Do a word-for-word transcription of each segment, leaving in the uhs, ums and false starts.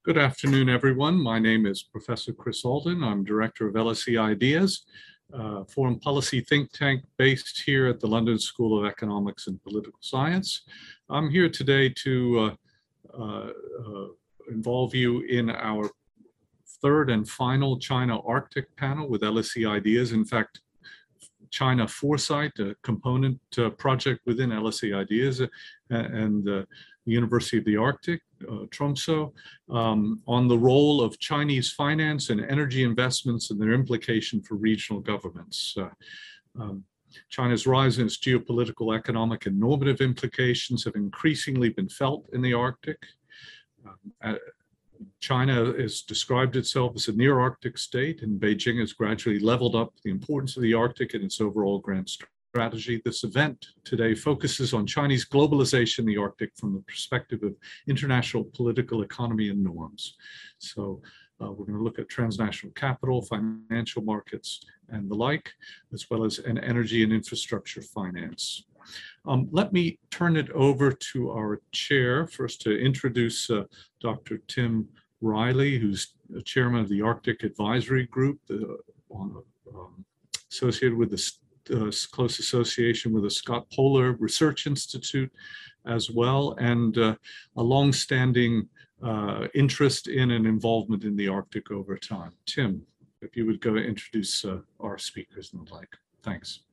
Good afternoon, everyone. My name is Professor Chris Alden. I'm Director of L S E Ideas, a foreign policy think tank based here at the London School of Economics and Political Science. I'm here today to uh, uh, uh, involve you in our third and final China Arctic panel with L S E Ideas. In fact, China Foresight, a component uh, project within L S E Ideas, uh, and uh, the University of the Arctic, uh, Tromsø, um, on the role of Chinese finance and energy investments and their implication for regional governments. Uh, um, China's rise in its geopolitical, economic, and normative implications have increasingly been felt in the Arctic. Um, uh, China has described itself as a near-Arctic state, and Beijing has gradually leveled up the importance of the Arctic in its overall grand strategy. This event today focuses on Chinese globalization in the Arctic from the perspective of international political economy and norms. So uh, we're going to look at transnational capital, financial markets, and the like, as well as an energy and infrastructure finance. Um, let me turn it over to our chair, first to introduce uh, Doctor Tim Riley, who's chairman of the Arctic Advisory Group, uh, on, um, associated with the uh, close association with the Scott Polar Research Institute as well, and uh, a longstanding uh, interest in and involvement in the Arctic over time. Tim, if you would go introduce uh, our speakers and the like. Thanks.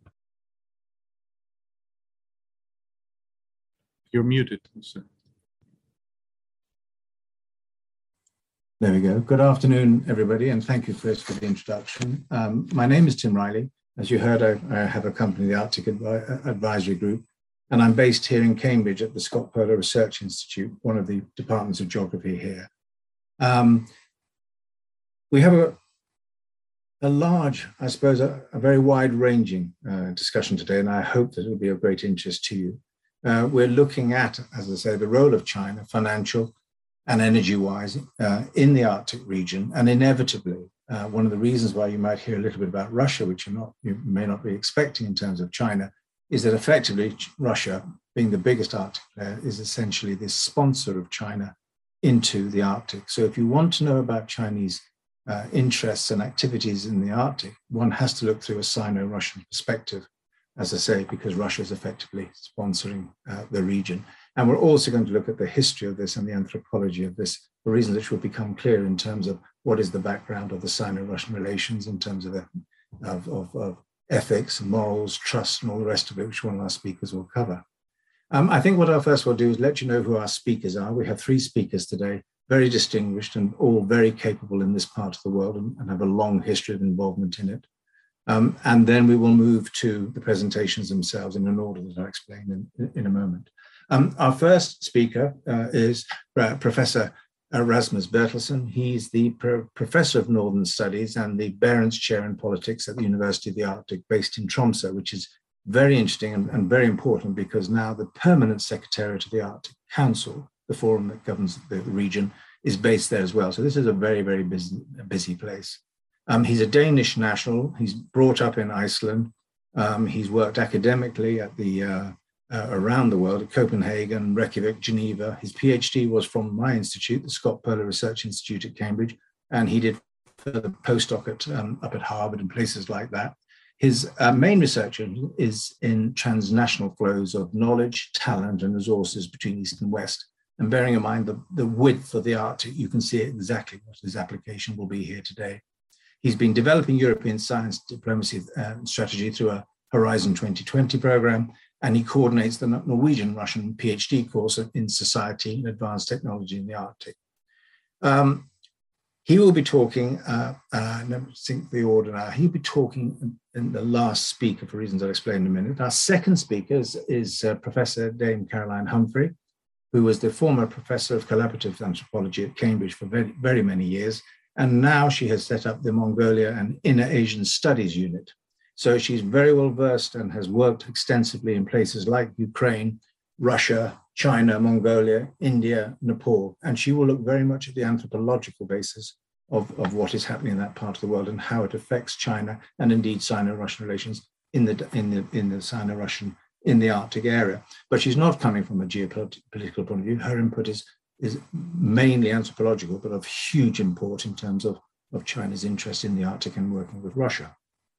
You're muted. So. There we go. Good afternoon, everybody, and thank you, Chris, for the introduction. Um, my name is Tim Riley. As you heard, I, I have accompanied the Arctic Advi Advisory Group, and I'm based here in Cambridge at the Scott Polar Research Institute, one of the departments of geography here. Um, we have a, a large, I suppose, a, a very wide-ranging uh, discussion today, and I hope that it will be of great interest to you. Uh, we're looking at, as I say, the role of China, financial and energy-wise, uh, in the Arctic region, and inevitably, uh, one of the reasons why you might hear a little bit about Russia, which you're not, you may not be expecting in terms of China, is that effectively Russia, being the biggest Arctic player, is essentially the sponsor of China into the Arctic. So if you want to know about Chinese uh, interests and activities in the Arctic, one has to look through a Sino-Russian perspective, as I say, because Russia is effectively sponsoring uh, the region. And we're also going to look at the history of this and the anthropology of this, for reasons which will become clear in terms of what is the background of the Sino-Russian relations in terms of, the, of, of, of ethics, morals, trust, and all the rest of it, which one of our speakers will cover. Um, I think what I'll first will do is let you know who our speakers are. We have three speakers today, very distinguished and all very capable in this part of the world and, and have a long history of involvement in it. Um, and then we will move to the presentations themselves in an order that I'll explain in, in a moment. Um, our first speaker uh, is uh, Professor Rasmus Bertelsen. He's the pro Professor of Northern Studies and the Behrens Chair in Politics at the University of the Arctic, based in Tromsø, which is very interesting and, and very important because now the permanent Secretariat of the Arctic Council, the forum that governs the region, is based there as well. So this is a very, very busy, busy place. Um, he's a Danish national. He's brought up in Iceland. Um, he's worked academically at the uh, uh, around the world at Copenhagen, Reykjavik, Geneva. His PhD was from my institute, the Scott Polar Research Institute at Cambridge, and he did further postdoc at, um, up at Harvard and places like that. His uh, main research is in transnational flows of knowledge, talent, and resources between East and West. And bearing in mind the, the width of the Arctic, you can see exactly what his application will be here today. He's been developing European science diplomacy uh, strategy through a Horizon twenty twenty program, and he coordinates the Norwegian-Russian PhD course in Society and Advanced Technology in the Arctic. Um, he will be talking, uh, uh, let me think the order now, he'll be talking in, in the last speaker for reasons I'll explain in a minute. Our second speaker is, is uh, Professor Dame Caroline Humphrey, who was the former Professor of Collaborative Anthropology at Cambridge for very, very many years. And now she has set up the Mongolia and Inner Asian Studies Unit. So she's very well versed and has worked extensively in places like Ukraine, Russia, China, Mongolia, India, Nepal. And she will look very much at the anthropological basis of, of what is happening in that part of the world and how it affects China and indeed Sino-Russian relations in the, in the, in the Sino-Russian, in the Arctic area. But she's not coming from a geopolitical point of view. Her input is is mainly anthropological, but of huge import in terms of, of China's interest in the Arctic and working with Russia.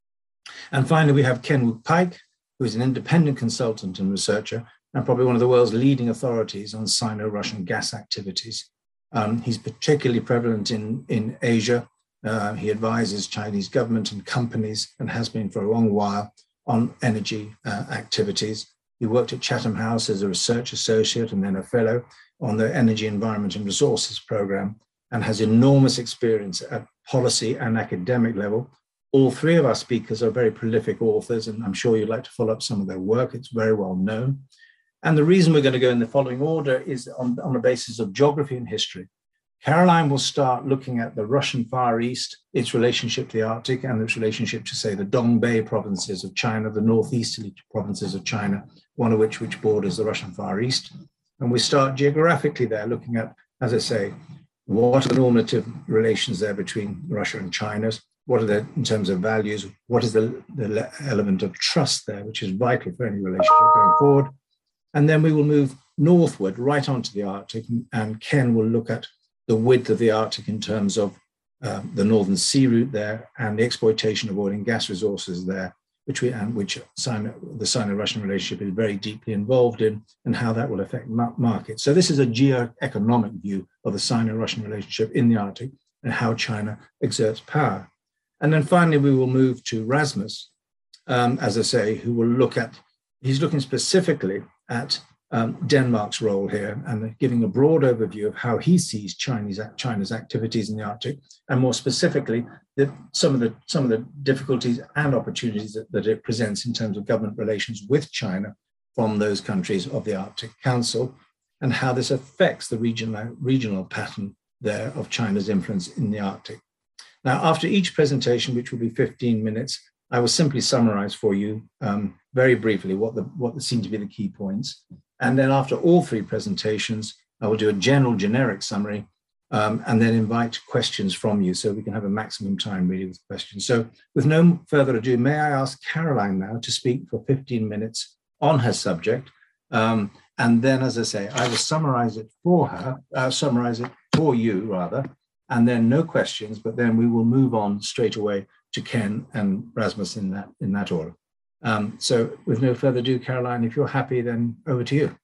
And finally, we have Ken Wook-Paik, who is an independent consultant and researcher, and probably one of the world's leading authorities on Sino-Russian gas activities. Um, he's particularly prevalent in, in Asia. Uh, he advises Chinese government and companies, and has been for a long while, on energy uh, activities. He worked at Chatham House as a research associate and then a fellow on the Energy, Environment and Resources program, and has enormous experience at policy and academic level. All three of our speakers are very prolific authors, and I'm sure you'd like to follow up some of their work. It's very well known. And the reason we're going to go in the following order is on, on the basis of geography and history. Caroline will start looking at the Russian Far East, its relationship to the Arctic, and its relationship to, say, the Dongbei provinces of China, the northeasterly provinces of China, one of which which borders the Russian Far East. And we start geographically there, looking at, as I say, what are the normative relations there between Russia and China? What are they in terms of values? What is the, the element of trust there, which is vital for any relationship going forward? And then we will move northward right onto the Arctic, and Ken will look at the width of the Arctic in terms of uh, the Northern Sea route there and the exploitation of oil and gas resources there, which we and which Sino, the Sino-Russian relationship is very deeply involved in, and how that will affect ma- markets. So this is a geo-economic view of the Sino-Russian relationship in the Arctic and how China exerts power. And then finally, we will move to Rasmus, um, as I say, who will look at, he's looking specifically at um, Denmark's role here, and giving a broad overview of how he sees Chinese, China's activities in the Arctic, and more specifically, the, some of the some of the difficulties and opportunities that, that it presents in terms of government relations with China from those countries of the Arctic Council, and how this affects the regional, regional pattern there of China's influence in the Arctic. Now, after each presentation, which will be fifteen minutes, I will simply summarize for you um, very briefly what, the, what seem to be the key points. And then after all three presentations, I will do a general generic summary um, and then invite questions from you so we can have a maximum time really with questions. So with no further ado, may I ask Caroline now to speak for fifteen minutes on her subject. Um, and then, as I say, I will summarize it for her, uh, summarize it for you rather, and then no questions, but then we will move on straight away to Ken and Rasmus in that, in that order. Um, so with no further ado, Caroline, if you're happy, then over to you.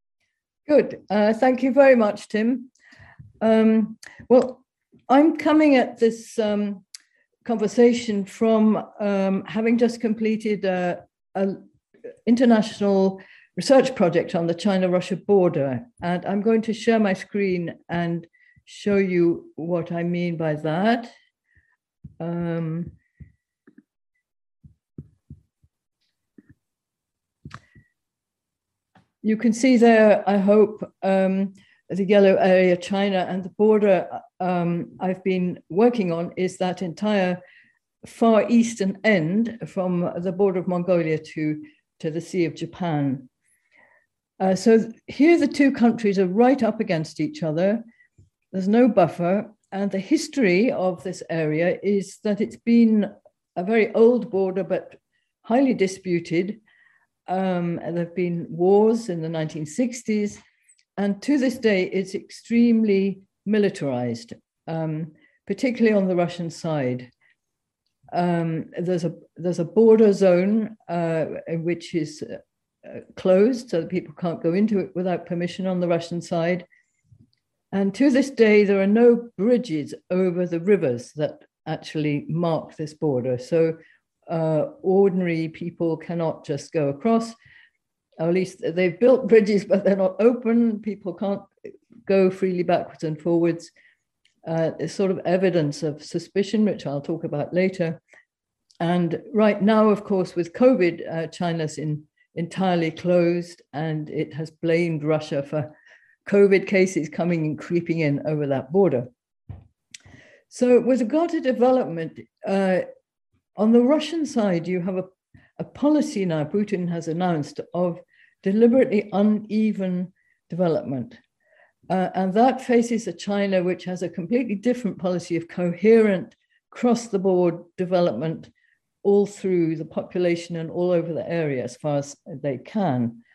Good. Uh, thank you very much, Tim. Um, well, I'm coming at this um, conversation from um, having just completed an international research project on the China-Russia border. And I'm going to share my screen and show you what I mean by that. Um, you can see there, I hope, um, the yellow area, China, and the border um, I've been working on is that entire far eastern end from the border of Mongolia to, to the Sea of Japan. Uh, so here the two countries are right up against each other. There's no buffer. And the history of this area is that it's been a very old border, but highly disputed. Um, and there have been wars in the nineteen sixties. And to this day, it's extremely militarized, um, particularly on the Russian side. Um, there's a there's a border zone uh, which is uh, closed, so that people can't go into it without permission on the Russian side. And to this day, there are no bridges over the rivers that actually mark this border. So uh, ordinary people cannot just go across. Or at least they've built bridges, but they're not open. People can't go freely backwards and forwards. Uh, there's sort of evidence of suspicion, which I'll talk about later. And right now, of course, with COVID, uh, China's in, entirely closed, and it has blamed Russia for COVID cases coming and creeping in over that border. So with regard to development, uh, on the Russian side, you have a, a policy now Putin has announced of deliberately uneven development. Uh, and that faces a China which has a completely different policy of coherent, cross-the-board development all through the population and all over the area as far as they can.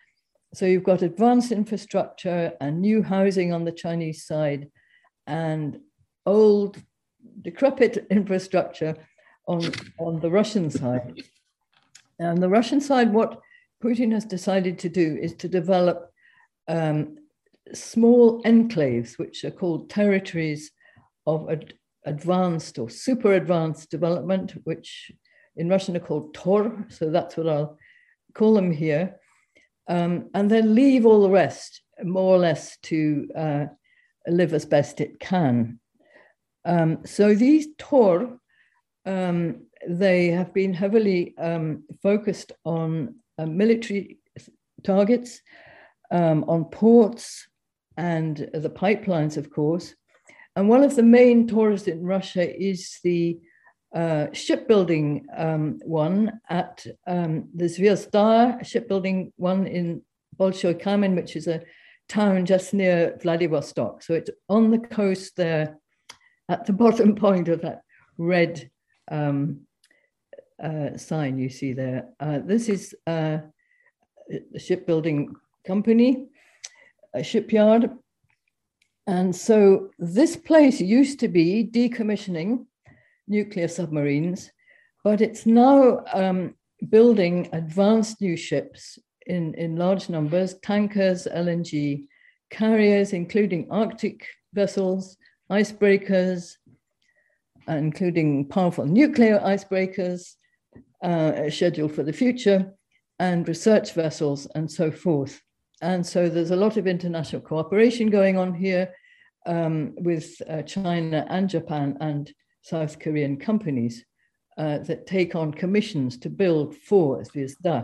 so you've got advanced infrastructure and new housing on the Chinese side and old decrepit infrastructure on, on the Russian side. And the Russian side, what Putin has decided to do is to develop um, small enclaves, which are called territories of ad advanced or super advanced development, which in Russian are called Tor. So that's what I'll call them here. Um, and then leave all the rest more or less to uh, live as best it can. Um, so these Tor, um, they have been heavily um, focused on uh, military targets, um, on ports and the pipelines, of course. And one of the main Tors in Russia is the uh, shipbuilding um, one at um, the Zvezda shipbuilding one in Bolshoy Kamen, which is a town just near Vladivostok. So it's on the coast there at the bottom point of that red um, uh, sign you see there. Uh, this is uh, a shipbuilding company, a shipyard. And so this place used to be decommissioning nuclear submarines, but it's now um, building advanced new ships in, in large numbers, tankers, L N G, carriers, including Arctic vessels, icebreakers, including powerful nuclear icebreakers, uh, scheduled for the future, and research vessels and so forth. And so there's a lot of international cooperation going on here um, with uh, China and Japan and South Korean companies uh, that take on commissions to build for Zvezda.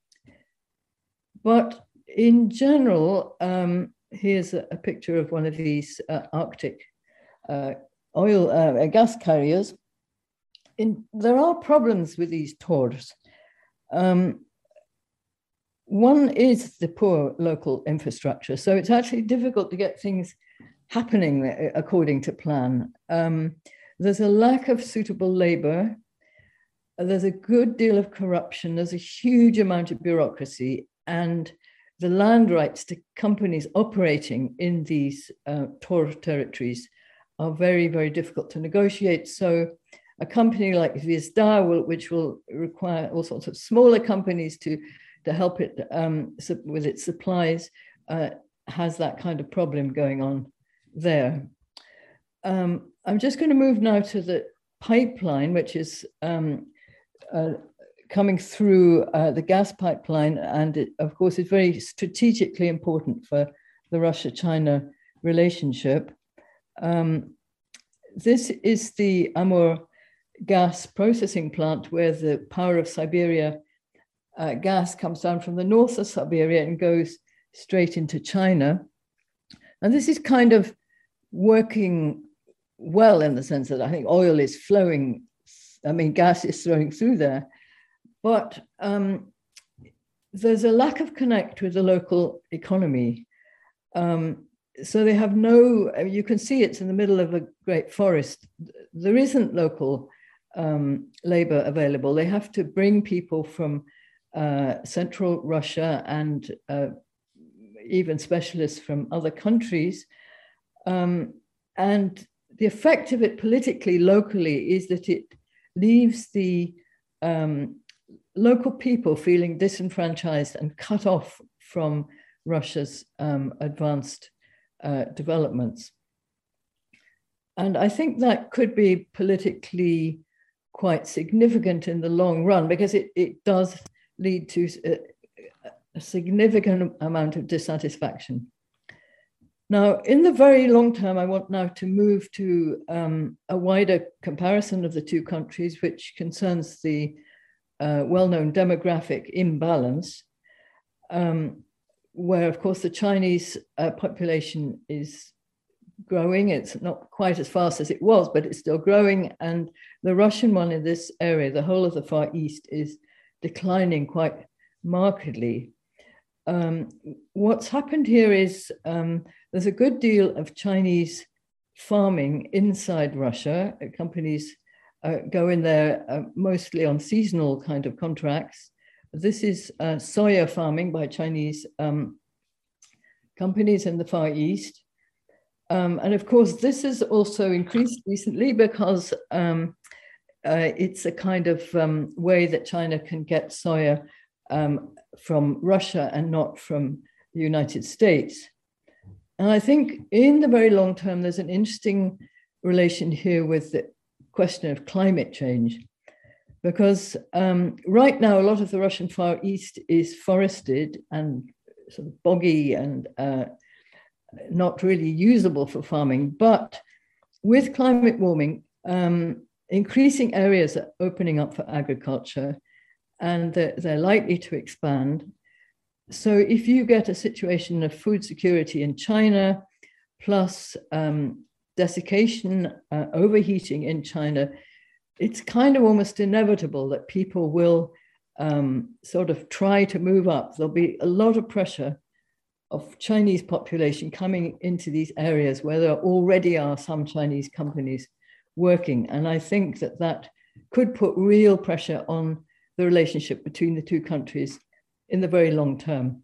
But in general, um, here's a, a picture of one of these uh, Arctic uh, oil uh, gas carriers. In, there are problems with these Tors. Um, One is the poor local infrastructure. So it's actually difficult to get things happening according to plan. Um, there's a lack of suitable labor. There's a good deal of corruption. There's a huge amount of bureaucracy, and the land rights to companies operating in these uh, Tor territories are very, very difficult to negotiate. So a company like Zvezda, will, which will require all sorts of smaller companies to to help it um, with its supplies, uh, has that kind of problem going on there. Um, I'm just going to move now to the pipeline, which is um, uh, coming through uh, the gas pipeline, and it, of course, is very strategically important for the Russia-China relationship. Um, this is the Amur gas processing plant, where the power of Siberia Uh, gas comes down from the north of Siberia and goes straight into China. And this is kind of working well in the sense that I think oil is flowing, I mean, gas is flowing through there. But um, there's a lack of connect with the local economy. Um, so they have no, you can see it's in the middle of a great forest. There isn't local um, labor available. They have to bring people from Uh, central Russia and uh, even specialists from other countries. Um, and the effect of it politically, locally, is that it leaves the um, local people feeling disenfranchised and cut off from Russia's um, advanced uh, developments. And I think that could be politically quite significant in the long run, because it, it does lead to a, a significant amount of dissatisfaction. Now, in the very long term, I want now to move to um, a wider comparison of the two countries, which concerns the uh, well-known demographic imbalance, um, where, of course, the Chinese uh, population is growing. It's not quite as fast as it was, but it's still growing. And the Russian one in this area, the whole of the Far East, is declining quite markedly. Um, what's happened here is um, there's a good deal of Chinese farming inside Russia. Companies uh, go in there uh, mostly on seasonal kind of contracts, This is uh, soya farming by Chinese um, companies in the Far East. Um, and of course, this has also increased recently because um, uh, it's a kind of um, way that China can get soya um, from Russia and not from the United States. And I think in the very long term, there's an interesting relation here with the question of climate change. Because um, right now, a lot of the Russian Far East is forested and sort of boggy and uh, not really usable for farming. But with climate warming, um, increasing areas are opening up for agriculture, and they're, they're likely to expand. So if you get a situation of food security in China, plus um, desiccation, uh, overheating in China, it's kind of almost inevitable that people will um, sort of try to move up. There'll be a lot of pressure of Chinese population coming into these areas where there already are some Chinese companies working. And I think that that could put real pressure on the relationship between the two countries in the very long term.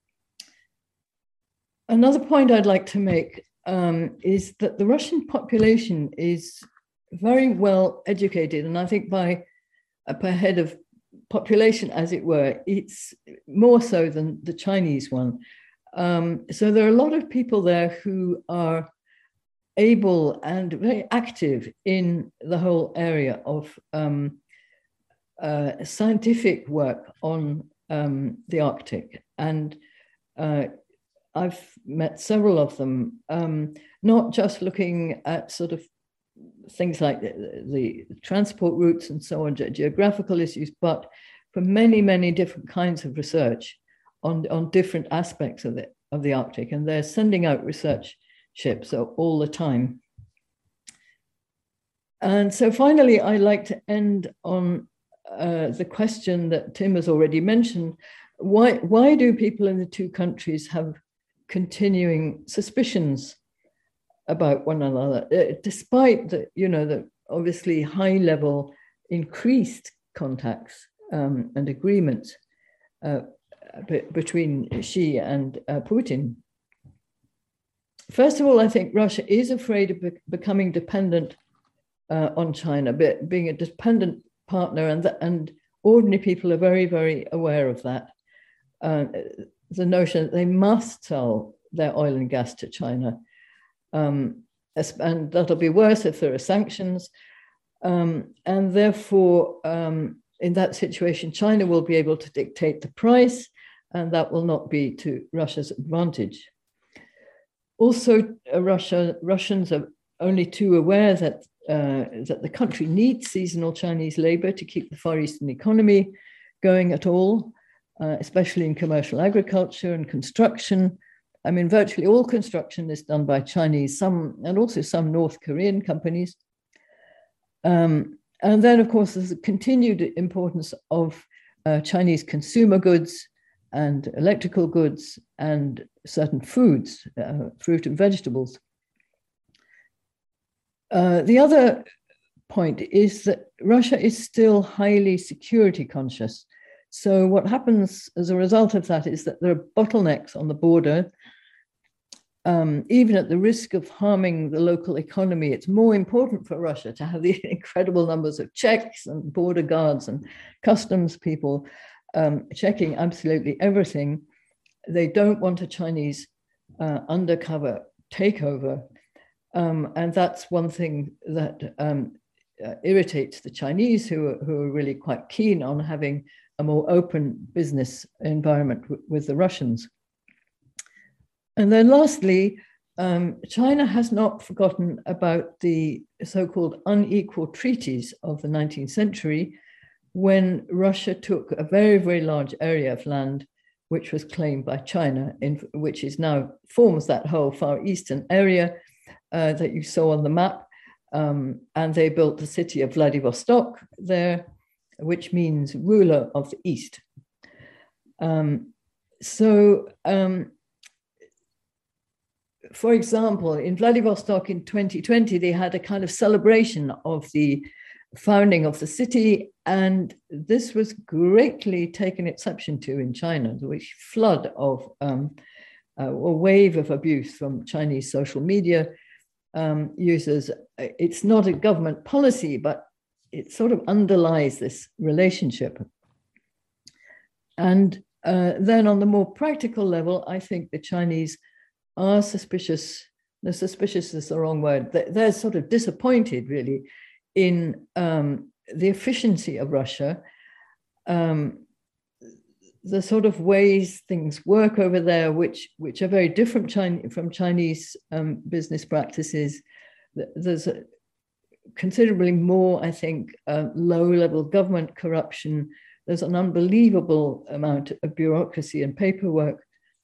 Another point I'd like to make um, is that the Russian population is very well educated, and I think by uh, per head of population, as it were, it's more so than the Chinese one. Um, so there are a lot of people there who are able and very active in the whole area of um, uh, scientific work on um, the Arctic. And uh, I've met several of them, um, not just looking at sort of things like the, the transport routes and so on, ge geographical issues, but for many, many different kinds of research on, on different aspects of the, of the Arctic. And they're sending out research ships all the time. And so finally, I'd like to end on uh, the question that Tim has already mentioned. Why, why do people in the two countries have continuing suspicions about one another, uh, despite the, you know, the obviously high level increased contacts um, and agreements uh, between Xi and uh, Putin? First of all, I think Russia is afraid of be becoming dependent uh, on China, be being a dependent partner, and, the, and ordinary people are very, very aware of that. Uh, the notion that they must sell their oil and gas to China. Um, and that'll be worse if there are sanctions. Um, and therefore, um, in that situation, China will be able to dictate the price, and that will not be to Russia's advantage. Also, uh, Russia, Russians are only too aware that, uh, that the country needs seasonal Chinese labor to keep the Far Eastern economy going at all, uh, especially in commercial agriculture and construction. I mean, virtually all construction is done by Chinese, some, and also some North Korean companies. Um, and then, of course, there's a continued importance of uh, Chinese consumer goods and electrical goods and certain foods, uh, fruit and vegetables. Uh, the other point is that Russia is still highly security conscious. So what happens as a result of that is that there are bottlenecks on the border. Um, even at the risk of harming the local economy, it's more important for Russia to have the incredible numbers of checks and border guards and customs people um, checking absolutely everything. They don't want a Chinese uh, undercover takeover. Um, and that's one thing that um, uh, irritates the Chinese, who are, who are really quite keen on having a more open business environment with the Russians. And then lastly, um, China has not forgotten about the so-called unequal treaties of the nineteenth century, when Russia took a very, very large area of land, which was claimed by China, in, which is now forms that whole Far Eastern area uh, that you saw on the map. Um, and they built the city of Vladivostok there, which means ruler of the East. Um, so, um, for example, in Vladivostok in twenty twenty, they had a kind of celebration of the founding of the city. And this was greatly taken exception to in China, which flood of um, uh, a wave of abuse from Chinese social media um, users. It's not a government policy, but it sort of underlies this relationship. And uh, then on the more practical level, I think the Chinese are suspicious. No, suspicious is the wrong word. They're sort of disappointed, really, in um, the efficiency of Russia, um, the sort of ways things work over there, which, which are very different China, from Chinese um, business practices. There's a, considerably more, I think, uh, low-level government corruption. There's an unbelievable amount of bureaucracy and paperwork.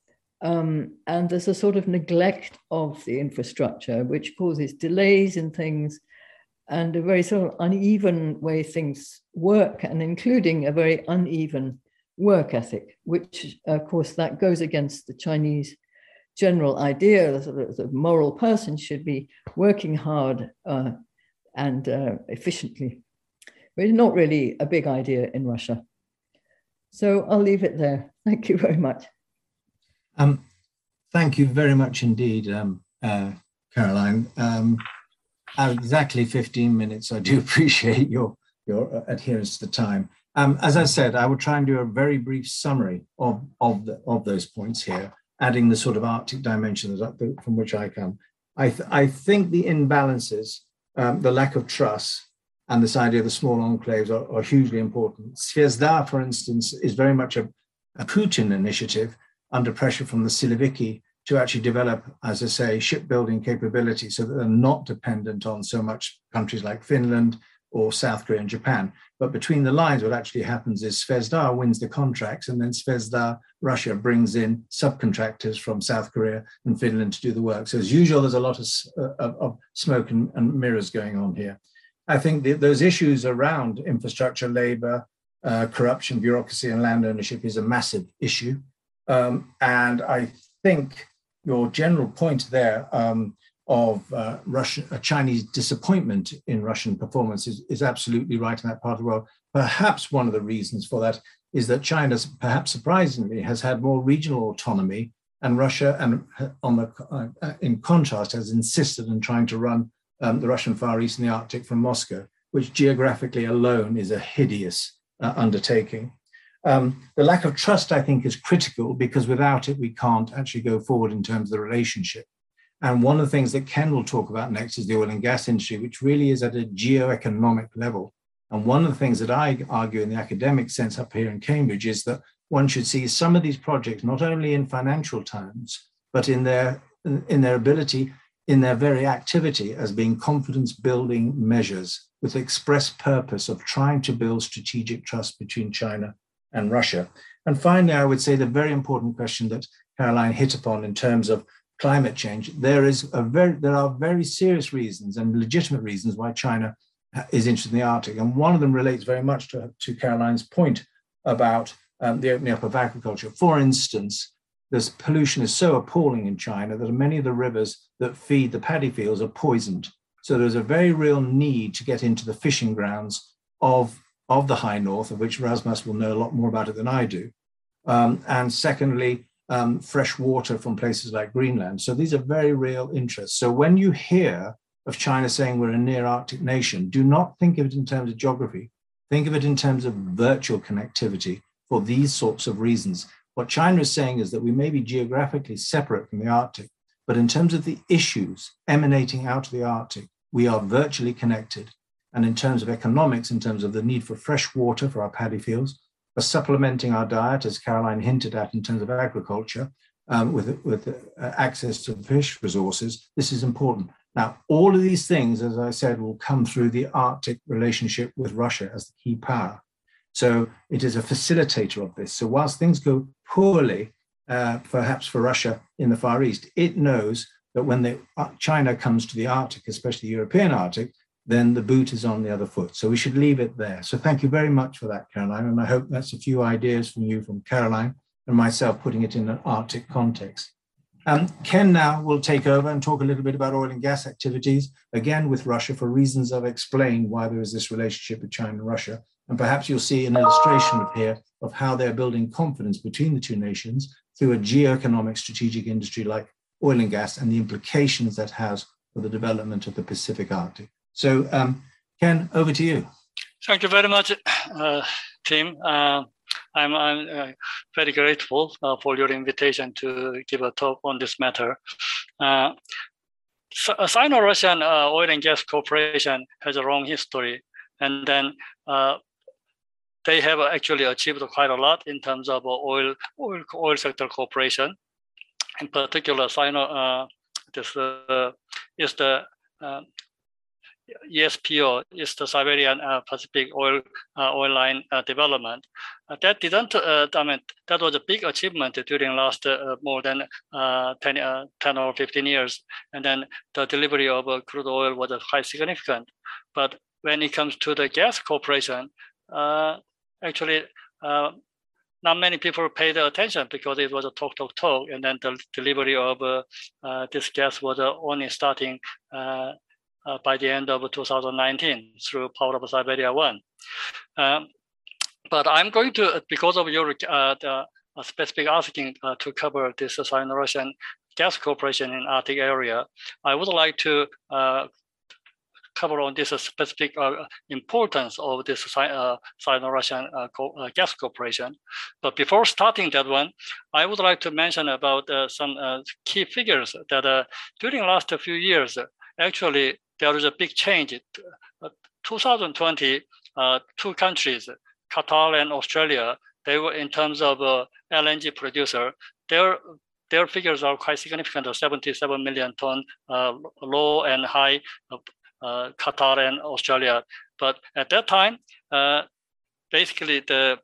Um, and there's a sort of neglect of the infrastructure, which causes delays in things and a very sort of uneven way things work, and including a very uneven work ethic, which, of course, that goes against the Chinese general idea that the moral person should be working hard uh, and uh, efficiently. But it's not really a big idea in Russia. So I'll leave it there. Thank you very much. Um, thank you very much indeed, um, uh, Caroline. Um, exactly fifteen minutes. I do appreciate your, your adherence to the time. Um, as I said, I will try and do a very brief summary of, of, the, of those points here, adding the sort of Arctic dimension from which I come. I, th I think the imbalances, um, the lack of trust, and this idea of the small enclaves are, are hugely important. Zvezda, for instance, is very much a, a Putin initiative under pressure from the Siloviki to actually develop, as I say, shipbuilding capability so that they're not dependent on so much countries like Finland or South Korea and Japan. But between the lines, what actually happens is Zvezda wins the contracts, and then Zvezda, Russia, brings in subcontractors from South Korea and Finland to do the work. So as usual, there's a lot of, of, of smoke and, and mirrors going on here. I think the, those issues around infrastructure, labor, uh, corruption, bureaucracy, and land ownership is a massive issue. Um, and I think your general point there um, of uh, Russian, uh, Chinese disappointment in Russian performance is, is absolutely right in that part of the world. Perhaps one of the reasons for that is that China, perhaps surprisingly, has had more regional autonomy, and Russia, and on the uh, in contrast, has insisted on trying to run um, the Russian Far East and the Arctic from Moscow, which geographically alone is a hideous uh, undertaking. Um, the lack of trust, I think, is critical, because without it, we can't actually go forward in terms of the relationship. And one of the things that Ken will talk about next is the oil and gas industry, which really is at a geoeconomic level. And one of the things that I argue in the academic sense up here in Cambridge is that one should see some of these projects not only in financial terms, but in their, in their ability, in their very activity as being confidence-building measures with the express purpose of trying to build strategic trust between China and Russia. And finally, I would say the very important question that Caroline hit upon in terms of climate change, there is a very, there are very serious reasons and legitimate reasons why China is interested in the Arctic. And one of them relates very much to, to Caroline's point about um, the opening up of agriculture. For instance, this pollution is so appalling in China that many of the rivers that feed the paddy fields are poisoned. So there's a very real need to get into the fishing grounds of of the high north, of which Rasmus will know a lot more about it than I do. Um, and secondly, um, fresh water from places like Greenland. So these are very real interests. So when you hear of China saying we're a near Arctic nation, do not think of it in terms of geography. Think of it in terms of virtual connectivity for these sorts of reasons. What China is saying is that we may be geographically separate from the Arctic, but in terms of the issues emanating out of the Arctic, we are virtually connected. And in terms of economics, in terms of the need for fresh water for our paddy fields, for supplementing our diet, as Caroline hinted at, in terms of agriculture, um, with, with uh, access to fish resources, this is important. Now, all of these things, as I said, will come through the Arctic relationship with Russia as the key power. So it is a facilitator of this. So whilst things go poorly, uh, perhaps for Russia in the Far East, it knows that when the, uh, China comes to the Arctic, especially the European Arctic, then the boot is on the other foot. So we should leave it there. So thank you very much for that, Caroline. And I hope that's a few ideas from you, from Caroline and myself, putting it in an Arctic context. Um, Ken now will take over and talk a little bit about oil and gas activities, again with Russia, for reasons I've explained why there is this relationship with China and Russia. And perhaps you'll see an illustration here of how they're building confidence between the two nations through a geoeconomic strategic industry like oil and gas and the implications that has for the development of the Pacific Arctic. So um, Ken, over to you. Thank you very much, uh, Tim. Uh, I'm, I'm uh, very grateful uh, for your invitation to give a talk on this matter. Uh, Sino-Russian uh, Oil and Gas Corporation has a long history, and then uh, they have actually achieved quite a lot in terms of oil oil, oil sector cooperation. In particular, Sino uh, this uh, is the uh, E S P O, is the Siberian uh, Pacific Oil uh, Oil Line uh, development. Uh, that didn't. Uh, I mean, that was a big achievement during last uh, more than uh, ten, uh, ten or fifteen years. And then the delivery of uh, crude oil was uh, quite significant. But when it comes to the gas corporation, uh, actually, uh, not many people paid attention because it was a talk, talk, talk, and then the delivery of uh, uh, this gas was uh, only starting. Uh, Uh, by the end of two thousand nineteen through Power of Siberia one. Um, but I'm going to, because of your uh, the, uh, specific asking uh, to cover this uh, Sino-Russian Gas Corporation in Arctic area, I would like to uh, cover on this uh, specific uh, importance of this uh, Sino-Russian uh, co uh, Gas Corporation. But before starting that one, I would like to mention about uh, some uh, key figures that uh, during the last few years, actually, there is a big change. Uh, two thousand twenty, uh, two countries, Qatar and Australia, they were in terms of uh, L N G producer, their their figures are quite significant, seventy-seven million ton uh, low and high, uh, uh, Qatar and Australia. But at that time, uh, basically the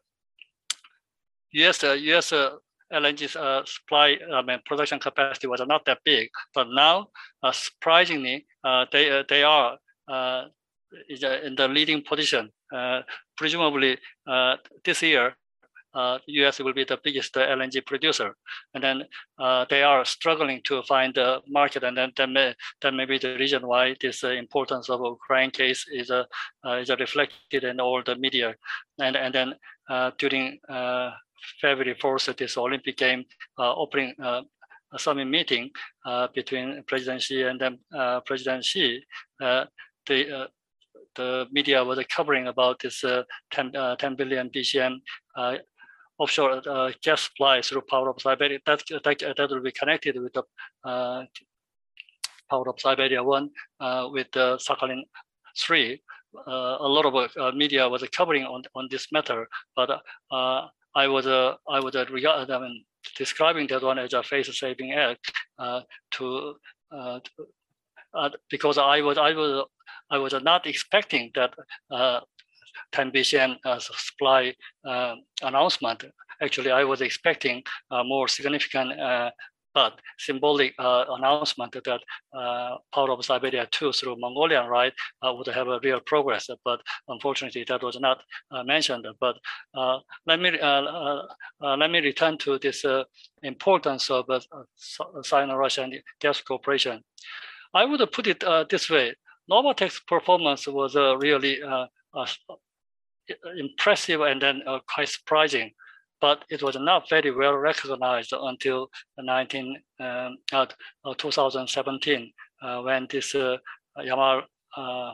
U S uh, U S uh, L N G uh, supply, I mean, production capacity was not that big, but now, uh, surprisingly, uh, they uh, they are uh, in the leading position. Uh, presumably, uh, this year, uh, U S will be the biggest L N G producer, and then uh, they are struggling to find the market, and then that may, that may be the reason why this uh, importance of Ukraine case is uh, uh, is reflected in all the media, and and then uh, during. Uh, February fourth, this Olympic game uh, opening uh, summit meeting uh, between President Xi and then uh, President Xi, uh, the uh, the media was covering about this uh, ten, uh, ten billion B C M uh, offshore uh, gas supply through Power of Siberia. That that, that will be connected with the uh, Power of Siberia one uh, with the Sakhalin three. Uh, a lot of uh, media was covering on on this matter, but. Uh, I was uh, I was uh, regard, I mean, describing that one as a face-saving act uh, to, uh, to uh, because I was I was I was not expecting that uh, ten B C M uh, supply uh, announcement. Actually, I was expecting a more significant uh, but symbolic uh, announcement that uh, Power of Siberia two through Mongolian right uh, would have a real progress. But unfortunately, that was not uh, mentioned. But uh, let me uh, uh, uh, let me return to this uh, importance of uh, Sino-Russian Gas Corporation. I would put it uh, this way: Novatek's performance was uh, really uh, uh, impressive and then uh, quite surprising. But it was not very well recognized until nineteen, um, uh, two thousand seventeen, uh, when this uh, Yamal, uh,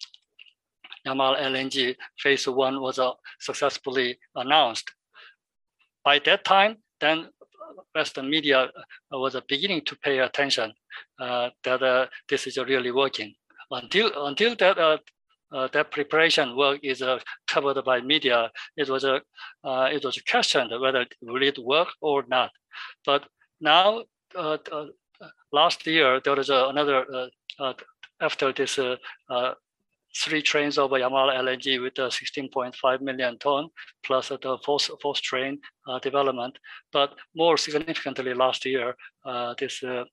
Yamal L N G phase one was uh, successfully announced. By that time, then Western media was uh, beginning to pay attention uh, that uh, this is really working. Until until that. Uh, Uh, that preparation work is uh, covered by media. It was a uh, it was questioned whether it will it work or not. But now, uh, uh, last year there was uh, another uh, uh, after this uh, uh, three trains of Yamal L N G with uh, sixteen point five million ton plus uh, the fourth fourth train uh, development. But more significantly, last year uh, this. Uh,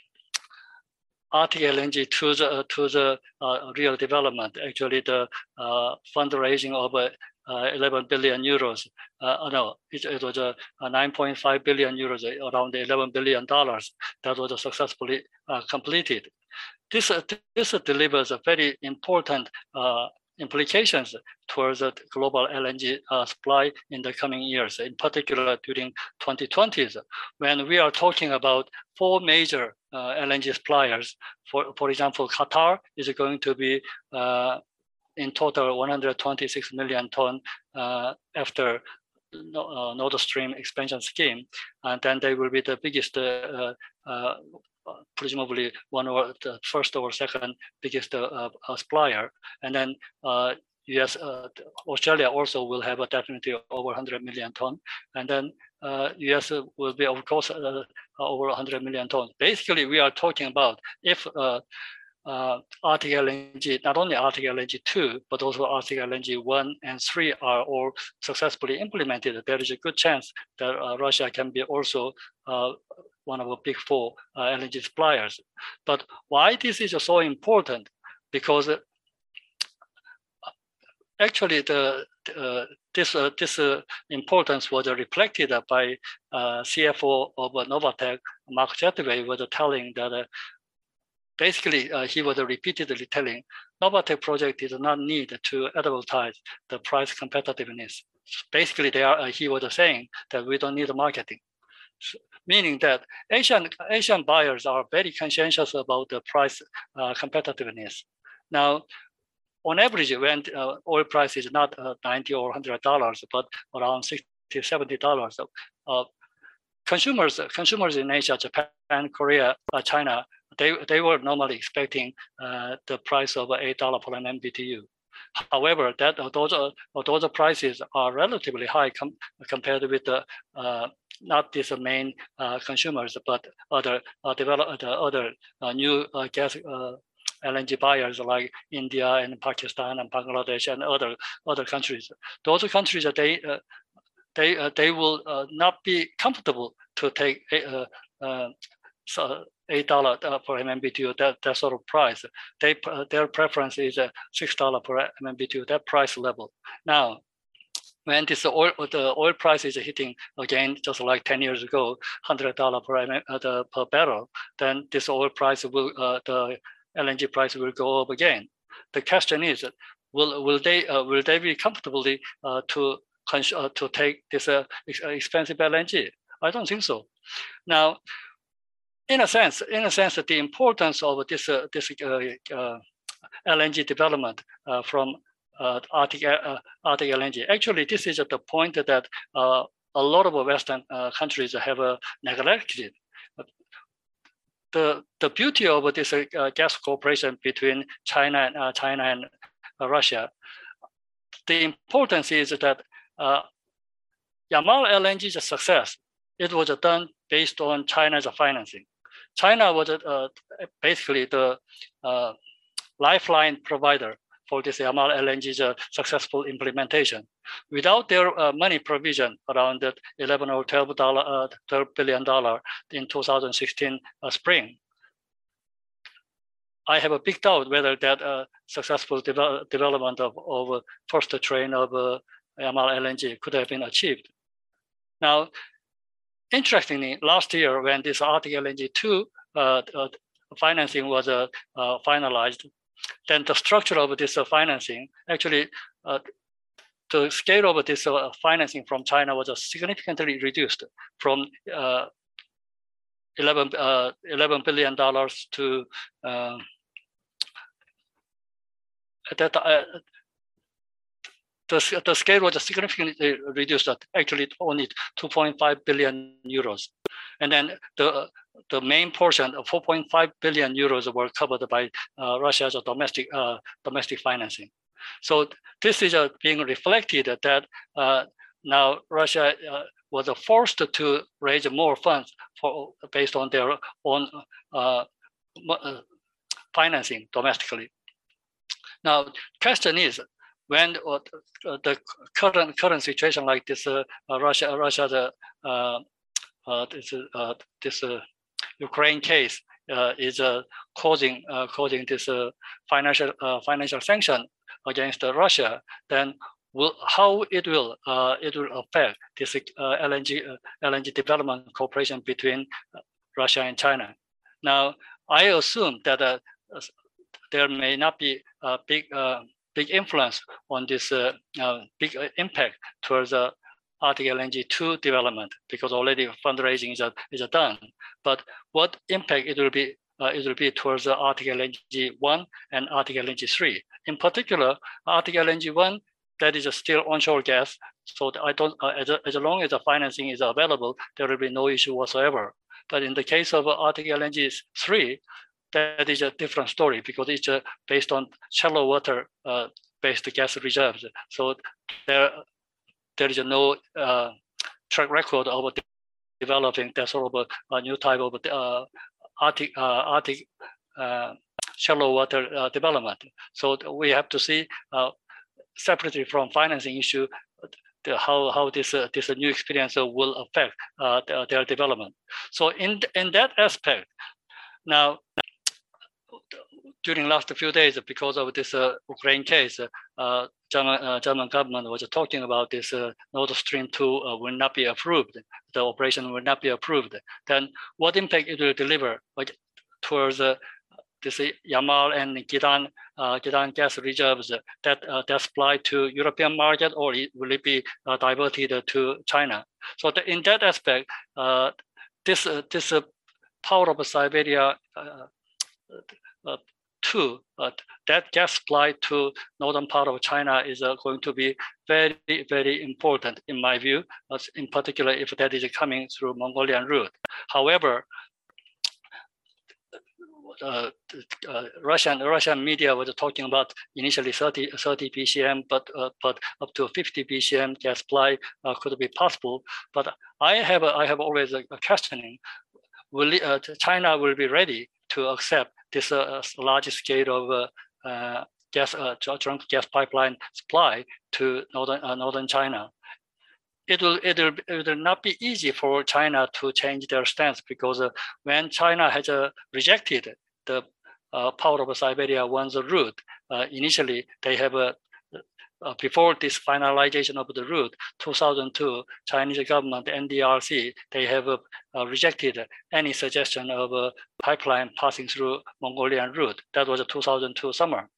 Arctic L N G to the to the uh, real development. Actually, the uh, fundraising of uh, uh, eleven billion euros. Uh, no, it, it was a, a nine point five billion euros, around eleven billion dollars that was successfully uh, completed. This, uh, this delivers a very important uh, implications towards the global L N G uh, supply in the coming years, in particular during twenty twenties, when we are talking about four major uh, L N G suppliers. For, for example, Qatar is going to be uh, in total one hundred twenty-six million ton uh, after uh, Nord Stream expansion scheme, and then they will be the biggest uh, uh, presumably one or the first or second biggest uh, uh, supplier. And then uh, U S, uh, Australia also will have a definitely over one hundred million ton. And then uh, U S will be, of course, uh, over one hundred million ton. Basically, we are talking about if uh, uh, Arctic L N G, not only Arctic L N G two, but also Arctic L N G one and three are all successfully implemented, there is a good chance that uh, Russia can be also uh, one of the big four uh, L N G suppliers. But why this is so important? Because uh, actually the uh, this uh, this uh, importance was reflected by uh, C F O of Novatek, Mark Jethway, was telling that uh, basically uh, he was repeatedly telling Novatek project did not need to advertise the price competitiveness. Basically, they are, uh, he was saying that we don't need marketing. So, meaning that Asian, Asian buyers are very conscientious about the price uh, competitiveness. Now, on average, when uh, oil price is not uh, ninety or one hundred dollars, but around sixty, seventy dollars, uh, consumers, consumers in Asia, Japan, Korea, uh, China, they, they were normally expecting uh, the price of eight dollars per M B T U. However, that uh, those, uh, those prices are relatively high com compared with the uh, not these main uh, consumers, but other uh, develop, uh, other uh, new uh, gas uh, L N G buyers like India and Pakistan and Bangladesh and other other countries. Those countries, they uh, they uh, they will uh, not be comfortable to take uh, uh, so eight dollars per M B T U, that, that sort of price. They, uh, their preference is uh, six dollars per M B T U, that price level. Now, when this oil, the oil price is hitting again, just like ten years ago, one hundred dollars per, uh, per barrel, then this oil price will, uh, the L N G price will go up again. The question is, will will they uh, will they be comfortably uh, to uh, to take this uh, expensive L N G? I don't think so. Now, in a sense, in a sense, the importance of this uh, this uh, uh, L N G development uh, from uh, Arctic uh, Arctic L N G. Actually, this is at the point that uh, a lot of Western uh, countries have uh, neglected. The, the beauty of this uh, gas cooperation between China and uh, China and uh, Russia, the importance is that uh, Yamal L N G's success, it was done based on China's financing. China was uh, basically the uh, lifeline provider for this Yamal L N G's uh, successful implementation. Without their uh, money provision around the eleven or twelve dollar, uh, twelve billion dollar in two thousand sixteen uh, spring, I have a big doubt whether that uh, successful de development of, of uh, first train of uh, Yamal L N G could have been achieved. Now, interestingly, last year when this Arctic L N G two uh, uh, financing was uh, uh, finalized, then the structure of this uh, financing, actually, uh, the scale of this uh, financing from China was uh, significantly reduced from uh, eleven, uh, eleven billion dollars to uh, that. Uh, The, the scale was significantly reduced at actually only two point five billion euros. And then the, the main portion of four point five billion euros were covered by uh, Russia's domestic, uh, domestic financing. So this is uh, being reflected that uh, now Russia uh, was forced to raise more funds for, based on their own uh, financing domestically. Now, question is, when uh, the current current situation like this, uh, uh, Russia, Russia, the uh, uh, this uh, this uh, Ukraine case uh, is uh, causing uh, causing this uh, financial uh, financial sanction against uh, Russia, then will how it will uh, it will affect this uh, L N G uh, L N G development cooperation between Russia and China. Now, I assume that uh, there may not be a big uh, big influence on this uh, uh, big impact towards the Arctic L N G two development, because already fundraising is, uh, is done. But what impact it will be uh, it will be towards the Arctic L N G one and Arctic L N G three. In particular, Arctic L N G one, that is still onshore gas. So I don't uh, as, as long as the financing is available, there will be no issue whatsoever. But in the case of Arctic L N G three, that is a different story, because it's uh, based on shallow water uh, based gas reserves. So there, there is no uh, track record of developing that sort of a, a new type of uh, Arctic, uh, Arctic uh, shallow water uh, development. So we have to see uh, separately from financing issue, the, how, how this, uh, this new experience will affect uh, the, their development. So in, in that aspect, now, during last few days, because of this uh, Ukraine case, uh, German, uh, German government was talking about this uh, Nord Stream two uh, will not be approved. The operation will not be approved. Then what impact it will deliver like, towards uh, this Yamal and Gedan, uh, Gedan gas reserves that uh, that supply to European market, or it, will it be uh, diverted to China? So the, in that aspect, uh, this uh, this uh, power of Siberia uh, uh, two, uh, that gas supply to northern part of China is uh, going to be very, very important in my view, uh, in particular if that is coming through Mongolian route. However, uh, uh, Russian Russian media was talking about initially thirty, thirty B C M, but uh, but up to fifty B C M gas supply uh, could be possible. But I have a, I have always a, a questioning: will it, uh, China will be ready to accept this uh, large scale of uh, uh, gas, uh, trunk gas pipeline supply to northern uh, northern China? It will, it will it will not be easy for China to change their stance, because uh, when China has uh, rejected the uh, power of Siberia one's route, uh, initially they have a Uh, before this finalization of the route, two thousand two, Chinese government, N D R C, they have uh, uh, rejected any suggestion of a pipeline passing through Mongolian route. That was a two thousand two summer.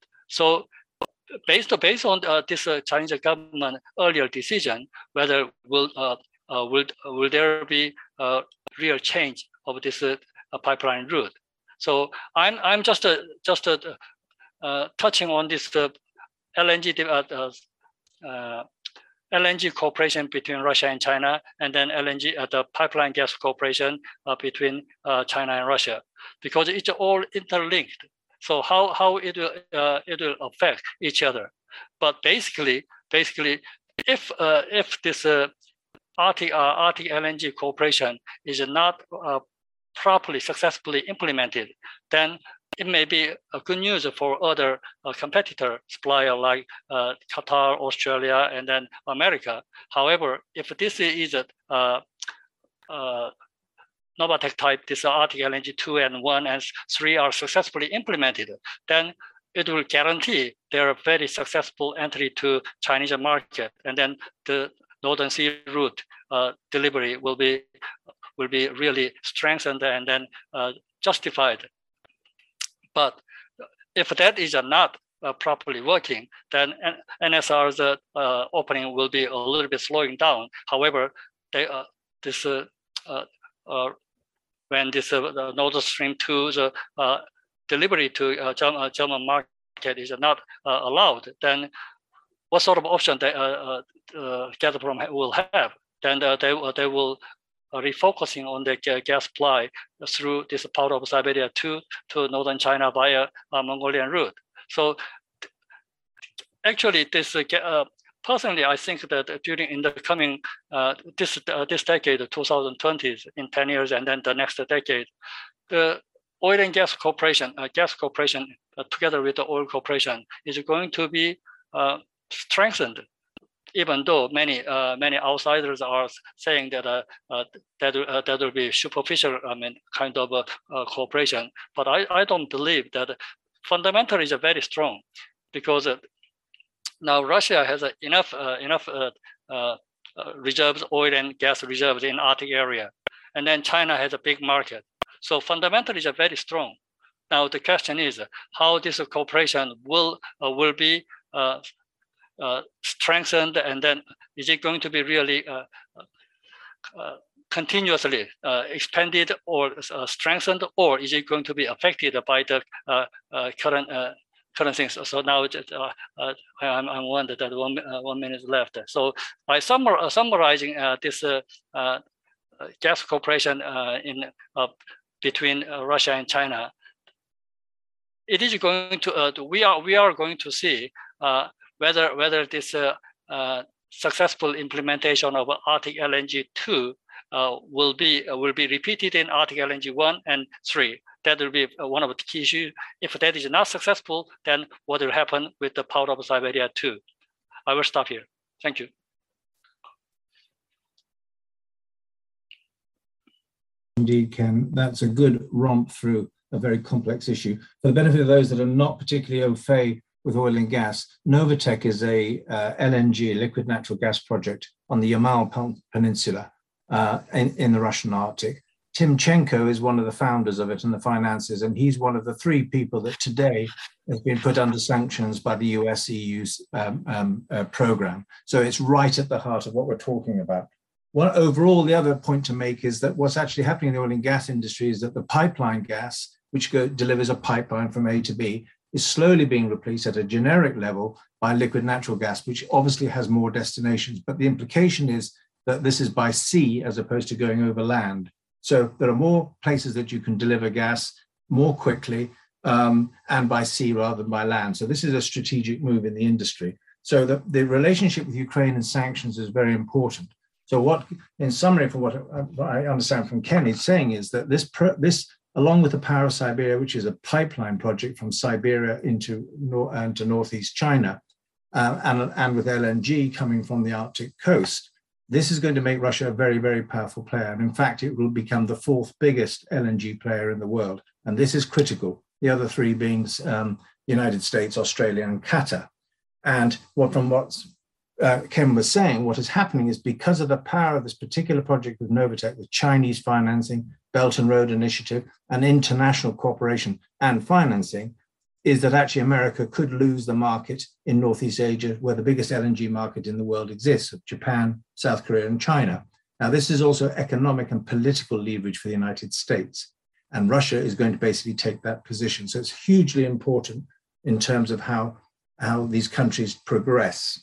So based, based on uh, this uh, Chinese government earlier decision, whether will, uh, uh, will, will there be a real change of this uh, pipeline route? So I'm, I'm just, uh, just uh, uh, touching on this uh, L N G, uh, uh, L N G cooperation between Russia and China, and then L N G, uh, the pipeline gas cooperation uh, between uh, China and Russia, because it's all interlinked. So how how it will uh, it will affect each other? But basically, basically, if uh, if this uh, Arctic uh, Arctic L N G cooperation is not uh, properly successfully implemented, then it may be a good news for other uh, competitor supplier like uh, Qatar, Australia, and then America. However, if this is a uh, uh, Novatek type, this Arctic L N G two and one and three are successfully implemented, then it will guarantee their very successful entry to Chinese market, and then the Northern Sea route uh, delivery will be will be really strengthened and then uh, justified. But if that is not uh, properly working, then N S R's uh, uh, opening will be a little bit slowing down. However, they, uh, this uh, uh, uh, when this uh, the Nord Stream two's uh, uh, delivery to uh, German, uh, German market is not uh, allowed, then what sort of option they, uh, uh, Gazprom will have? Then uh, they uh, they will. Uh, refocusing on the gas supply through this power of Siberia to, to northern China via uh, Mongolian route. So actually, this uh, personally, I think that during in the coming uh, this uh, this decade, the twenty twenties, in ten years, and then the next decade, the oil and gas cooperation, uh, gas cooperation uh, together with the oil cooperation is going to be uh, strengthened. Even though many uh, many outsiders are saying that uh, uh, that uh, that will be superficial, I mean, kind of uh, uh, cooperation, but I, I don't believe that fundamentally is very strong, because uh, now Russia has uh, enough uh, enough uh, uh, uh, reserves, oil and gas reserves in Arctic area, and then China has a big market. So fundamentally, it's very strong. Now the question is how this cooperation will uh, will be uh, uh, strengthened, and then is it going to be really uh, uh, continuously uh, expanded or uh, strengthened, or is it going to be affected by the uh, uh, current uh, current things? So now uh, uh, I'm, I'm wondering that one uh, one minute left. So by summar, uh, summarizing uh, this uh, uh, gas cooperation uh, in uh, between uh, Russia and China, it is going to uh, we are we are going to see uh, whether whether this uh, uh, successful implementation of Arctic L N G two uh, will be uh, will be repeated in Arctic L N G one and three. That will be one of the key issues. If that is not successful, then what will happen with the Power of Siberia two? I will stop here. Thank you. Indeed, Ken, that's a good romp through a very complex issue. For the benefit of those that are not particularly au fait with oil and gas, Novatek is a uh, L N G, liquid natural gas project on the Yamal Peninsula uh, in, in the Russian Arctic. Timchenko is one of the founders of it and the finances, and he's one of the three people that today has been put under sanctions by the U S E U's um, um, uh, program. So it's right at the heart of what we're talking about. Well, overall, the other point to make is that what's actually happening in the oil and gas industry is that the pipeline gas, which go, delivers a pipeline from A to B, is slowly being replaced at a generic level by liquid natural gas, which obviously has more destinations. But the implication is that this is by sea as opposed to going over land. So there are more places that you can deliver gas more quickly um, and by sea rather than by land. So this is a strategic move in the industry. So the, the relationship with Ukraine and sanctions is very important. So what, in summary, from what I understand from Ken, he's saying is that this, this along with the Power of Siberia, which is a pipeline project from Siberia into, nor into northeast China, uh, and, and with L N G coming from the Arctic coast, this is going to make Russia a very, very powerful player. And in fact, it will become the fourth biggest L N G player in the world. And this is critical, the other three being um, the United States, Australia, and Qatar. And what, from what uh, Ken was saying, what is happening is because of the power of this particular project with Novatek, with Chinese financing, Belt and Road Initiative, and international cooperation and financing, is that actually America could lose the market in Northeast Asia, where the biggest L N G market in the world exists, of Japan, South Korea, and China. Now, this is also economic and political leverage for the United States. And Russia is going to basically take that position. So it's hugely important in terms of how, how these countries progress.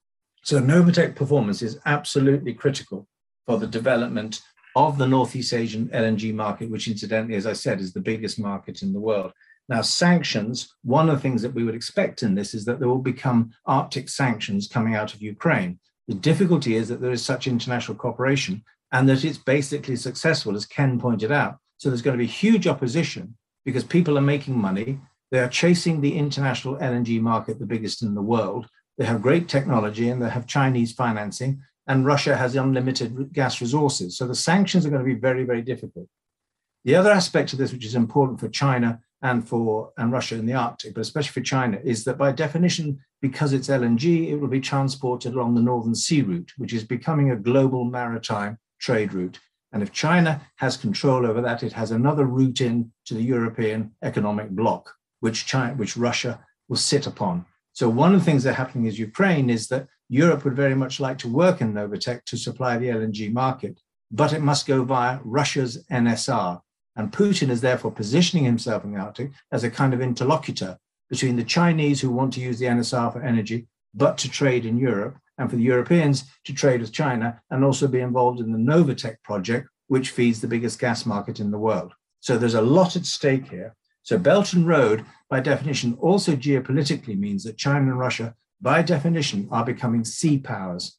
So Novatek performance is absolutely critical for the development of the Northeast Asian L N G market, which incidentally, as I said, is the biggest market in the world. Now, sanctions, one of the things that we would expect in this is that there will become Arctic sanctions coming out of Ukraine. The difficulty is that there is such international cooperation and that it's basically successful, as Ken pointed out. So there's going to be huge opposition because people are making money. They are chasing the international L N G market, the biggest in the world. They have great technology and they have Chinese financing, and Russia has unlimited gas resources. So the sanctions are going to be very, very difficult. The other aspect of this, which is important for China and for and Russia in the Arctic, but especially for China, is that by definition, because it's L N G, it will be transported along the Northern Sea Route, which is becoming a global maritime trade route. And if China has control over that, it has another route in to the European economic bloc, which China, which Russia will sit upon. So one of the things that are happening is Ukraine is that Europe would very much like to work in Novatek to supply the L N G market, but it must go via Russia's N S R. And Putin is therefore positioning himself in the Arctic as a kind of interlocutor between the Chinese who want to use the N S R for energy, but to trade in Europe, and for the Europeans to trade with China and also be involved in the Novatek project, which feeds the biggest gas market in the world. So there's a lot at stake here. So Belt and Road, by definition, also geopolitically means that China and Russia, by definition, are becoming sea powers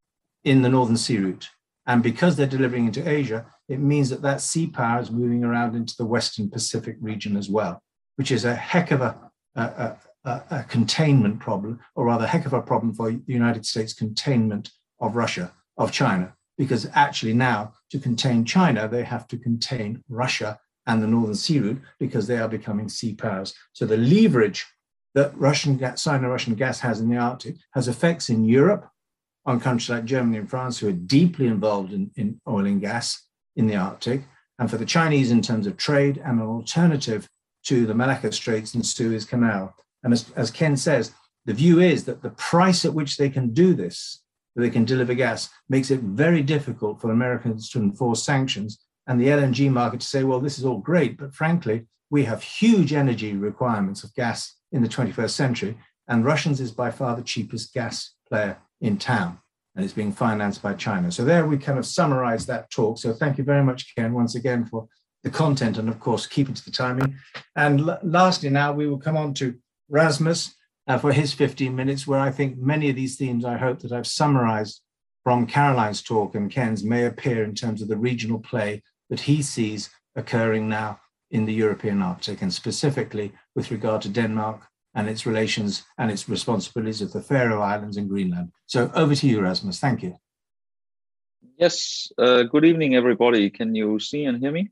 in the Northern Sea Route. And because they're delivering into Asia, it means that that sea power is moving around into the Western Pacific region as well, which is a heck of a, a, a, a containment problem, or rather a heck of a problem for the United States containment of Russia, of China, because actually now to contain China, they have to contain Russia and the Northern Sea Route because they are becoming sea powers. So the leverage that Russian gas, Sino-Russian gas has in the Arctic has effects in Europe on countries like Germany and France who are deeply involved in, in oil and gas in the Arctic, and for the Chinese in terms of trade and an alternative to the Malacca Straits and Suez Canal. And as, as Ken says, the view is that the price at which they can do this, that they can deliver gas, makes it very difficult for Americans to enforce sanctions and the L N G market to say, well, this is all great, but frankly, we have huge energy requirements of gas in the twenty-first century, and Russians is by far the cheapest gas player in town, and it's being financed by China. So there we kind of summarize that talk. So thank you very much, Ken, once again for the content and of course, keeping to the timing. And l- lastly, now we will come on to Rasmus uh, for his fifteen minutes, where I think many of these themes I hope that I've summarized from Caroline's talk and Ken's may appear in terms of the regional play that he sees occurring now in the European Arctic, and specifically with regard to Denmark and its relations and its responsibilities of the Faroe Islands and Greenland. So over to you, Rasmus. Thank you. Yes, uh, good evening, everybody. Can you see and hear me?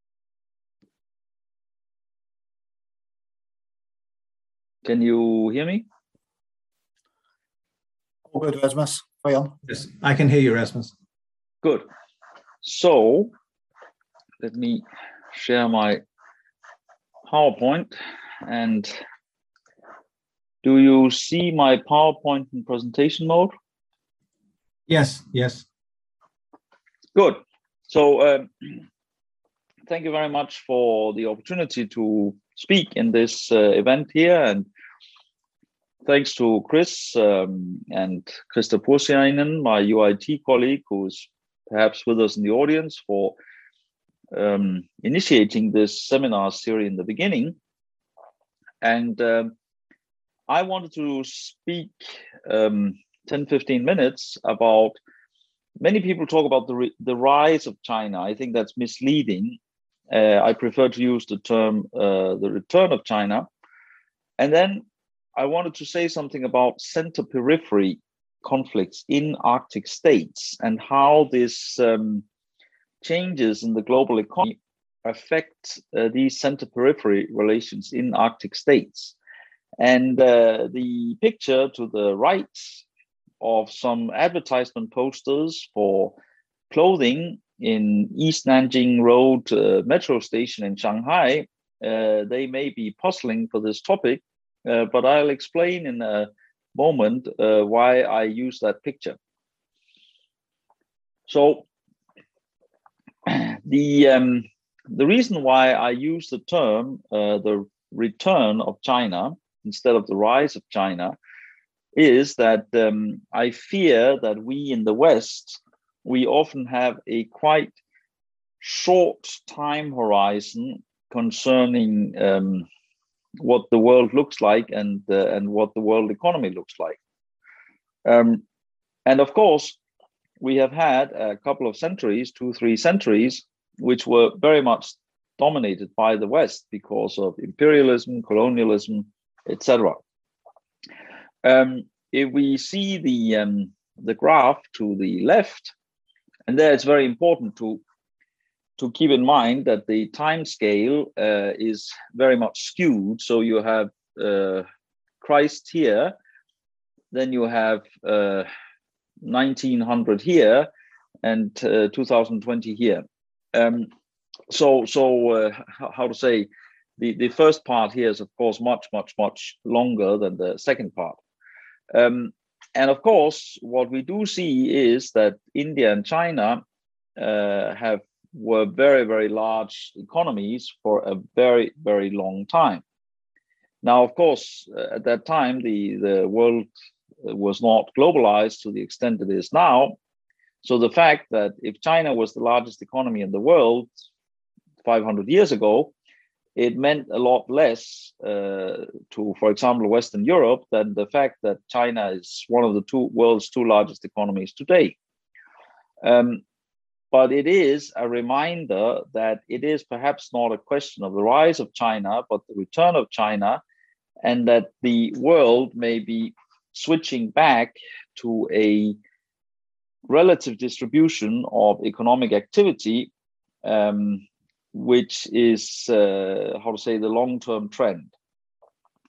Can you hear me? All good, Rasmus. Carry on. Yes, I can hear you, Rasmus. Good. So let me share my PowerPoint. And do you see my PowerPoint in presentation mode? Yes, yes. Good. So um, thank you very much for the opportunity to speak in this uh, event here. And thanks to Chris um, and Krista Pursiainen, my U I T colleague, who's perhaps with us in the audience, for um, initiating this seminar series in the beginning. And um, I wanted to speak um, ten, fifteen minutes about, many people talk about the, the rise of China. I think that's misleading. Uh, I prefer to use the term uh, the return of China. And then I wanted to say something about center-periphery conflicts in Arctic states and how this um, changes in the global economy affect uh, these center-periphery relations in Arctic states. And uh, the picture to the right of some advertisement posters for clothing in East Nanjing Road uh, metro station in Shanghai, uh, they may be puzzling for this topic, uh, but I'll explain in a moment uh, why I use that picture. So the um, the reason why I use the term uh, the return of China instead of the rise of China is that um, I fear that we in the West, we often have a quite short time horizon concerning um, what the world looks like and uh, and what the world economy looks like. Um, and of course, we have had a couple of centuries, two, three centuries, which were very much dominated by the West because of imperialism, colonialism, et cetera. Um, if we see the um, the graph to the left, and there it's very important to to keep in mind that the time scale uh, is very much skewed. So you have uh, Christ here, then you have uh, nineteen hundred here, and uh, two thousand twenty here. Um, so, so uh, how to say, the, the first part here is, of course, much, much, much longer than the second part. Um, and of course, what we do see is that India and China uh, have were very, very large economies for a very, very long time. Now, of course, uh, at that time, the, the world was not globalized to the extent it is now. So the fact that if China was the largest economy in the world five hundred years ago, it meant a lot less uh, to, for example, Western Europe than the fact that China is one of the two world's two largest economies today. Um, but it is a reminder that it is perhaps not a question of the rise of China, but the return of China, and that the world may be switching back to a relative distribution of economic activity, um, which is, uh, how to say, the long-term trend.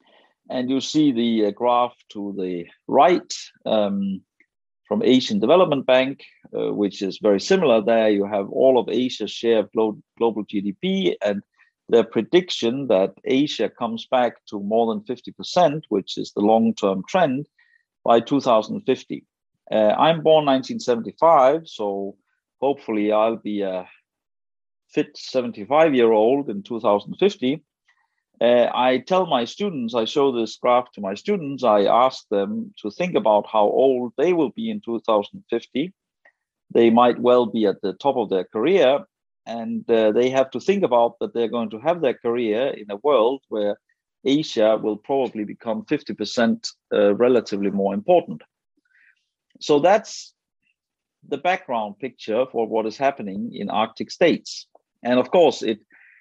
And you see the uh, graph to the right um, from Asian Development Bank, uh, which is very similar there. You have all of Asia's share of glo- global G D P and their prediction that Asia comes back to more than fifty percent, which is the long-term trend, by two thousand fifty. Uh, I'm born nineteen seventy-five, so hopefully I'll be a fit seventy-five-year-old in two thousand fifty. Uh, I tell my students, I show this graph to my students, I ask them to think about how old they will be in two thousand fifty. They might well be at the top of their career, and uh, they have to think about that they're going to have their career in a world where Asia will probably become fifty percent uh, relatively more important. So that's the background picture for what is happening in Arctic states. And of course, it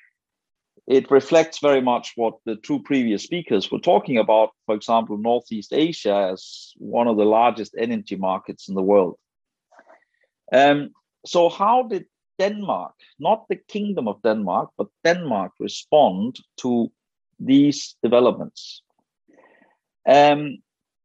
It reflects very much what the two previous speakers were talking about, for example, Northeast Asia as one of the largest energy markets in the world. Um, so how did Denmark, not the Kingdom of Denmark, but Denmark respond to these developments? Um,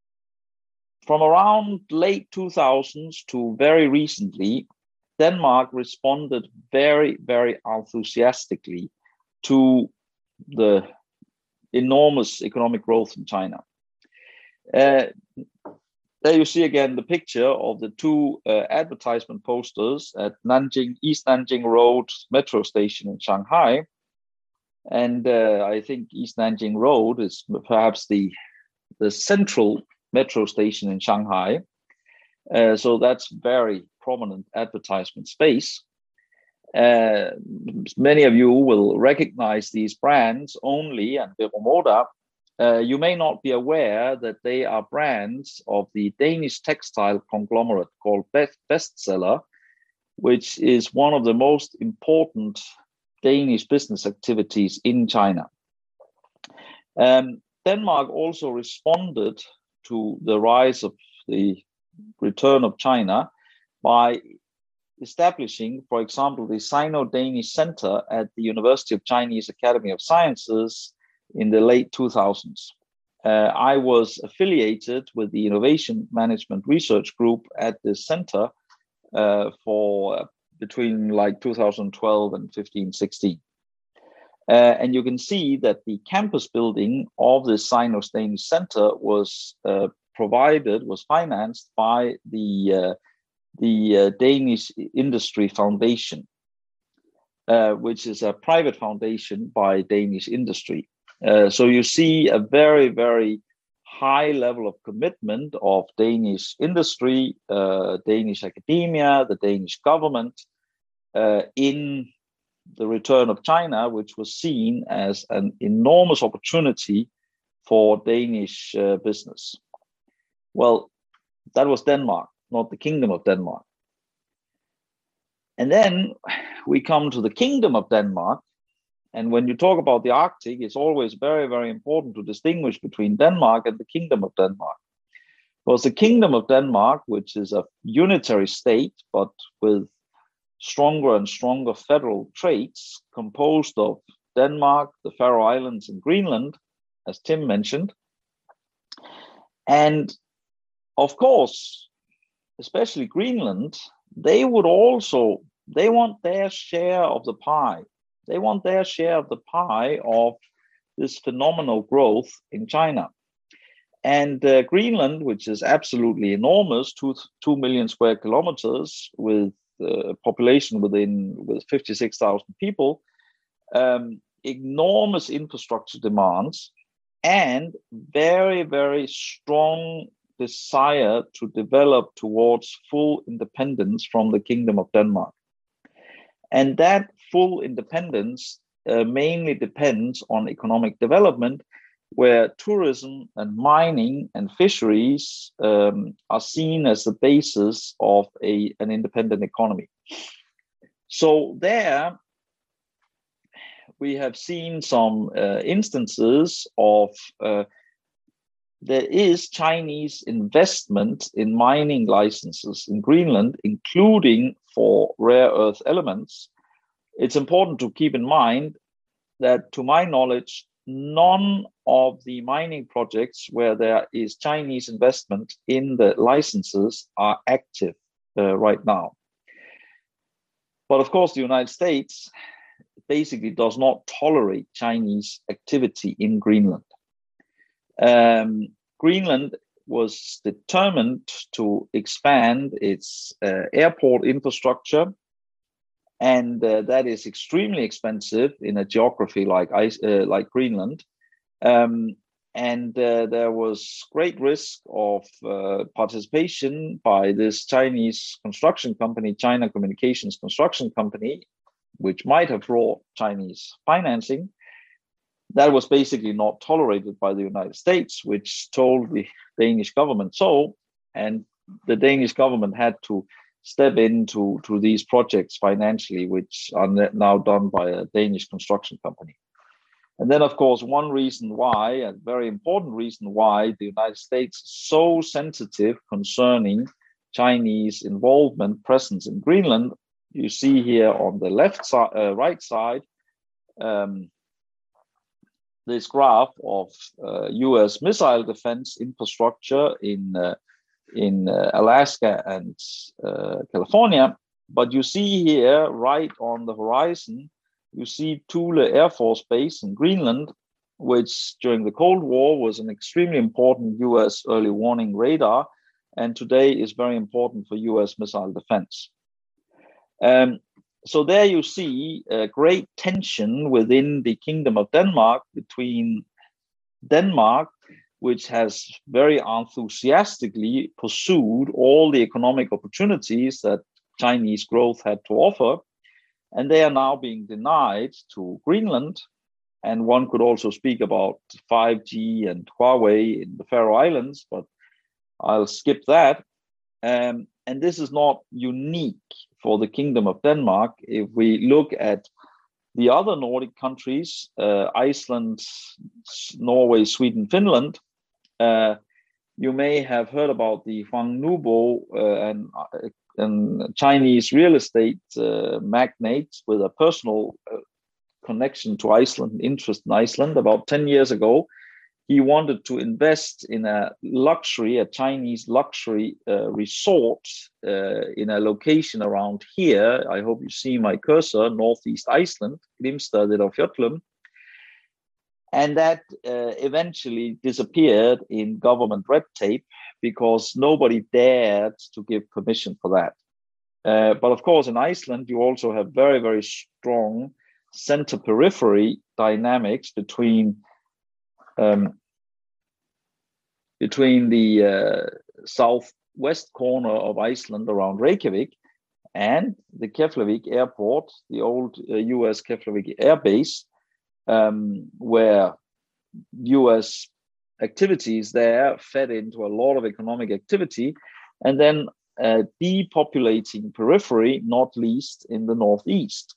from around late two thousands to very recently, Denmark responded very, very enthusiastically to the enormous economic growth in China. Uh, there you see again the picture of the two uh, advertisement posters at Nanjing, East Nanjing Road metro station in Shanghai. And uh, I think East Nanjing Road is perhaps the, the central metro station in Shanghai. Uh, so that's very prominent advertisement space. Uh, many of you will recognize these brands only, and Vero Moda. Uh, you may not be aware that they are brands of the Danish textile conglomerate called Bestseller, which is one of the most important Danish business activities in China. Um, Denmark also responded to the rise of the return of China by establishing, for example, the Sino-Danish Center at the University of Chinese Academy of Sciences in the late two thousands. Uh, I was affiliated with the Innovation Management Research Group at this center uh, for between like two thousand twelve and fifteen sixteen. Uh, and you can see that the campus building of the Sino-Danish Center was uh, provided, was financed by the uh, the uh, Danish Industry Foundation, uh, which is a private foundation by Danish industry. Uh, so you see a very, very high level of commitment of Danish industry, uh, Danish academia, the Danish government uh, in the return of China, which was seen as an enormous opportunity for Danish uh, business. Well, that was Denmark, not the Kingdom of Denmark. And then we come to the Kingdom of Denmark. And when you talk about the Arctic, it's always very, very important to distinguish between Denmark and the Kingdom of Denmark. Because the Kingdom of Denmark, which is a unitary state, but with stronger and stronger federal traits, composed of Denmark, the Faroe Islands, and Greenland, as Tim mentioned. And of course, especially Greenland, they would also, they want their share of the pie. They want their share of the pie of this phenomenal growth in China. And uh, Greenland, which is absolutely enormous, two, two million square kilometers with a population within with fifty-six thousand people, um, enormous infrastructure demands, and very, very strong desire to develop towards full independence from the Kingdom of Denmark. And that full independence uh, mainly depends on economic development, where tourism and mining and fisheries um, are seen as the basis of a, an independent economy. So there we have seen some uh, instances of uh, there is Chinese investment in mining licenses in Greenland, including for rare earth elements. It's important to keep in mind that, to my knowledge, none of the mining projects where there is Chinese investment in the licenses are active uh, right now. But of course, the United States basically does not tolerate Chinese activity in Greenland. Um, Greenland was determined to expand its uh, airport infrastructure, and uh, that is extremely expensive in a geography like ice, uh, like Greenland. Um, and uh, there was great risk of uh, participation by this Chinese construction company, China Communications Construction Company, which might have brought Chinese financing. That was basically not tolerated by the United States, which told the Danish government so, and the Danish government had to step into to these projects financially, which are now done by a Danish construction company. And then, of course, one reason why, a very important reason why the United States is so sensitive concerning Chinese involvement, presence in Greenland, you see here on the left side, uh, right side, um, this graph of uh, U S missile defense infrastructure in uh, in uh, Alaska and uh, California. But you see here, right on the horizon, you see Thule Air Force Base in Greenland, which during the Cold War was an extremely important U S early warning radar, and today is very important for U S missile defense. Um, so there you see a great tension within the Kingdom of Denmark between Denmark, which has very enthusiastically pursued all the economic opportunities that Chinese growth had to offer, and they are now being denied to Greenland. And one could also speak about five G and Huawei in the Faroe Islands, but I'll skip that. Um, and this is not unique for the Kingdom of Denmark. If we look at the other Nordic countries, uh, Iceland, Norway, Sweden, Finland, uh, you may have heard about the Huang Nubo uh, and, uh, and Chinese real estate uh, magnate with a personal uh, connection to Iceland, interest in Iceland. About ten years ago, he wanted to invest in a luxury, a Chinese luxury uh, resort uh, in a location around here. I hope you see my cursor, Northeast Iceland, Grimstadfjöllum. And that uh, eventually disappeared in government red tape because nobody dared to give permission for that. Uh, but of course, in Iceland, you also have very, very strong center periphery dynamics between um, between the uh, southwest corner of Iceland around Reykjavik and the Keflavik airport, the old uh, U S Keflavik Air Base, um, where U S activities there fed into a lot of economic activity, and then uh, depopulating periphery, not least in the northeast.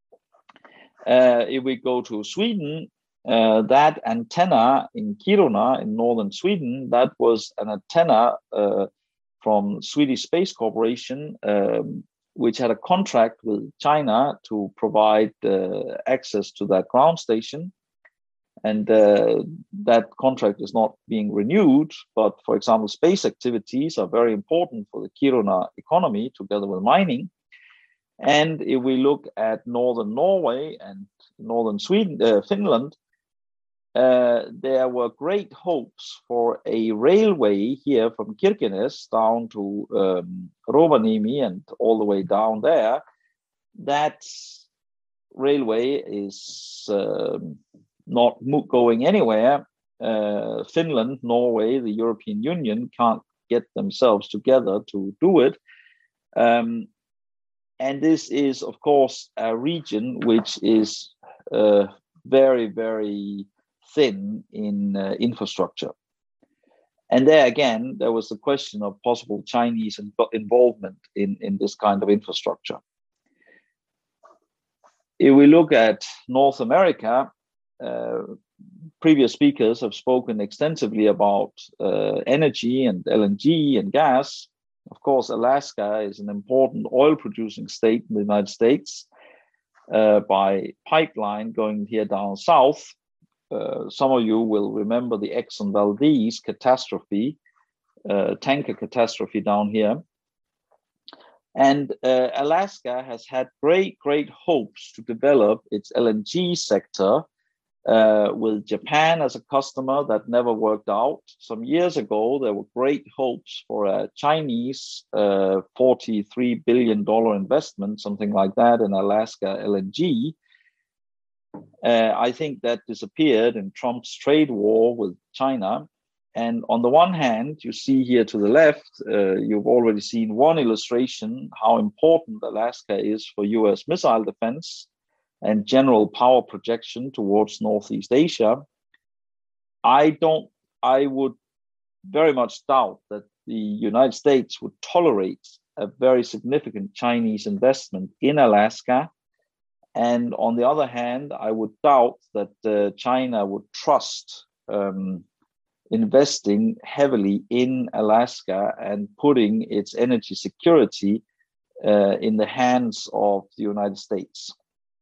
Uh, if we go to Sweden, uh, that antenna in Kiruna in northern Sweden, that was an antenna uh, from Swedish Space Corporation, um, which had a contract with China to provide uh, access to that ground station. And uh, that contract is not being renewed. But for example, space activities are very important for the Kiruna economy together with mining. And if we look at northern Norway and northern Sweden, uh, Finland, uh, there were great hopes for a railway here from Kirkenes down to um, Rovaniemi and all the way down there. That railway is um, not going anywhere. Uh, Finland, Norway, the European Union can't get themselves together to do it. Um, And this is, of course, a region which is uh, very, very thin in uh, infrastructure. And there again, there was the question of possible Chinese involvement in, in this kind of infrastructure. If we look at North America, uh, previous speakers have spoken extensively about uh, energy and L N G and gas. Of course, Alaska is an important oil-producing state in the United States uh, by pipeline going here down south. uh, some of you will remember the Exxon Valdez catastrophe, uh, tanker catastrophe down here. And uh, Alaska has had great, great hopes to develop its L N G sector uh, with Japan as a customer. That never worked out. Some years ago, there were great hopes for a Chinese uh, forty-three billion dollars investment, something like that, in Alaska L N G. Uh, I think that disappeared in Trump's trade war with China. And on the one hand, you see here to the left, uh, you've already seen one illustration how important Alaska is for U S missile defense and general power projection towards Northeast Asia. I don't, I would very much doubt that the United States would tolerate a very significant Chinese investment in Alaska. And on the other hand, I would doubt that uh, China would trust um, investing heavily in Alaska and putting its energy security uh, in the hands of the United States.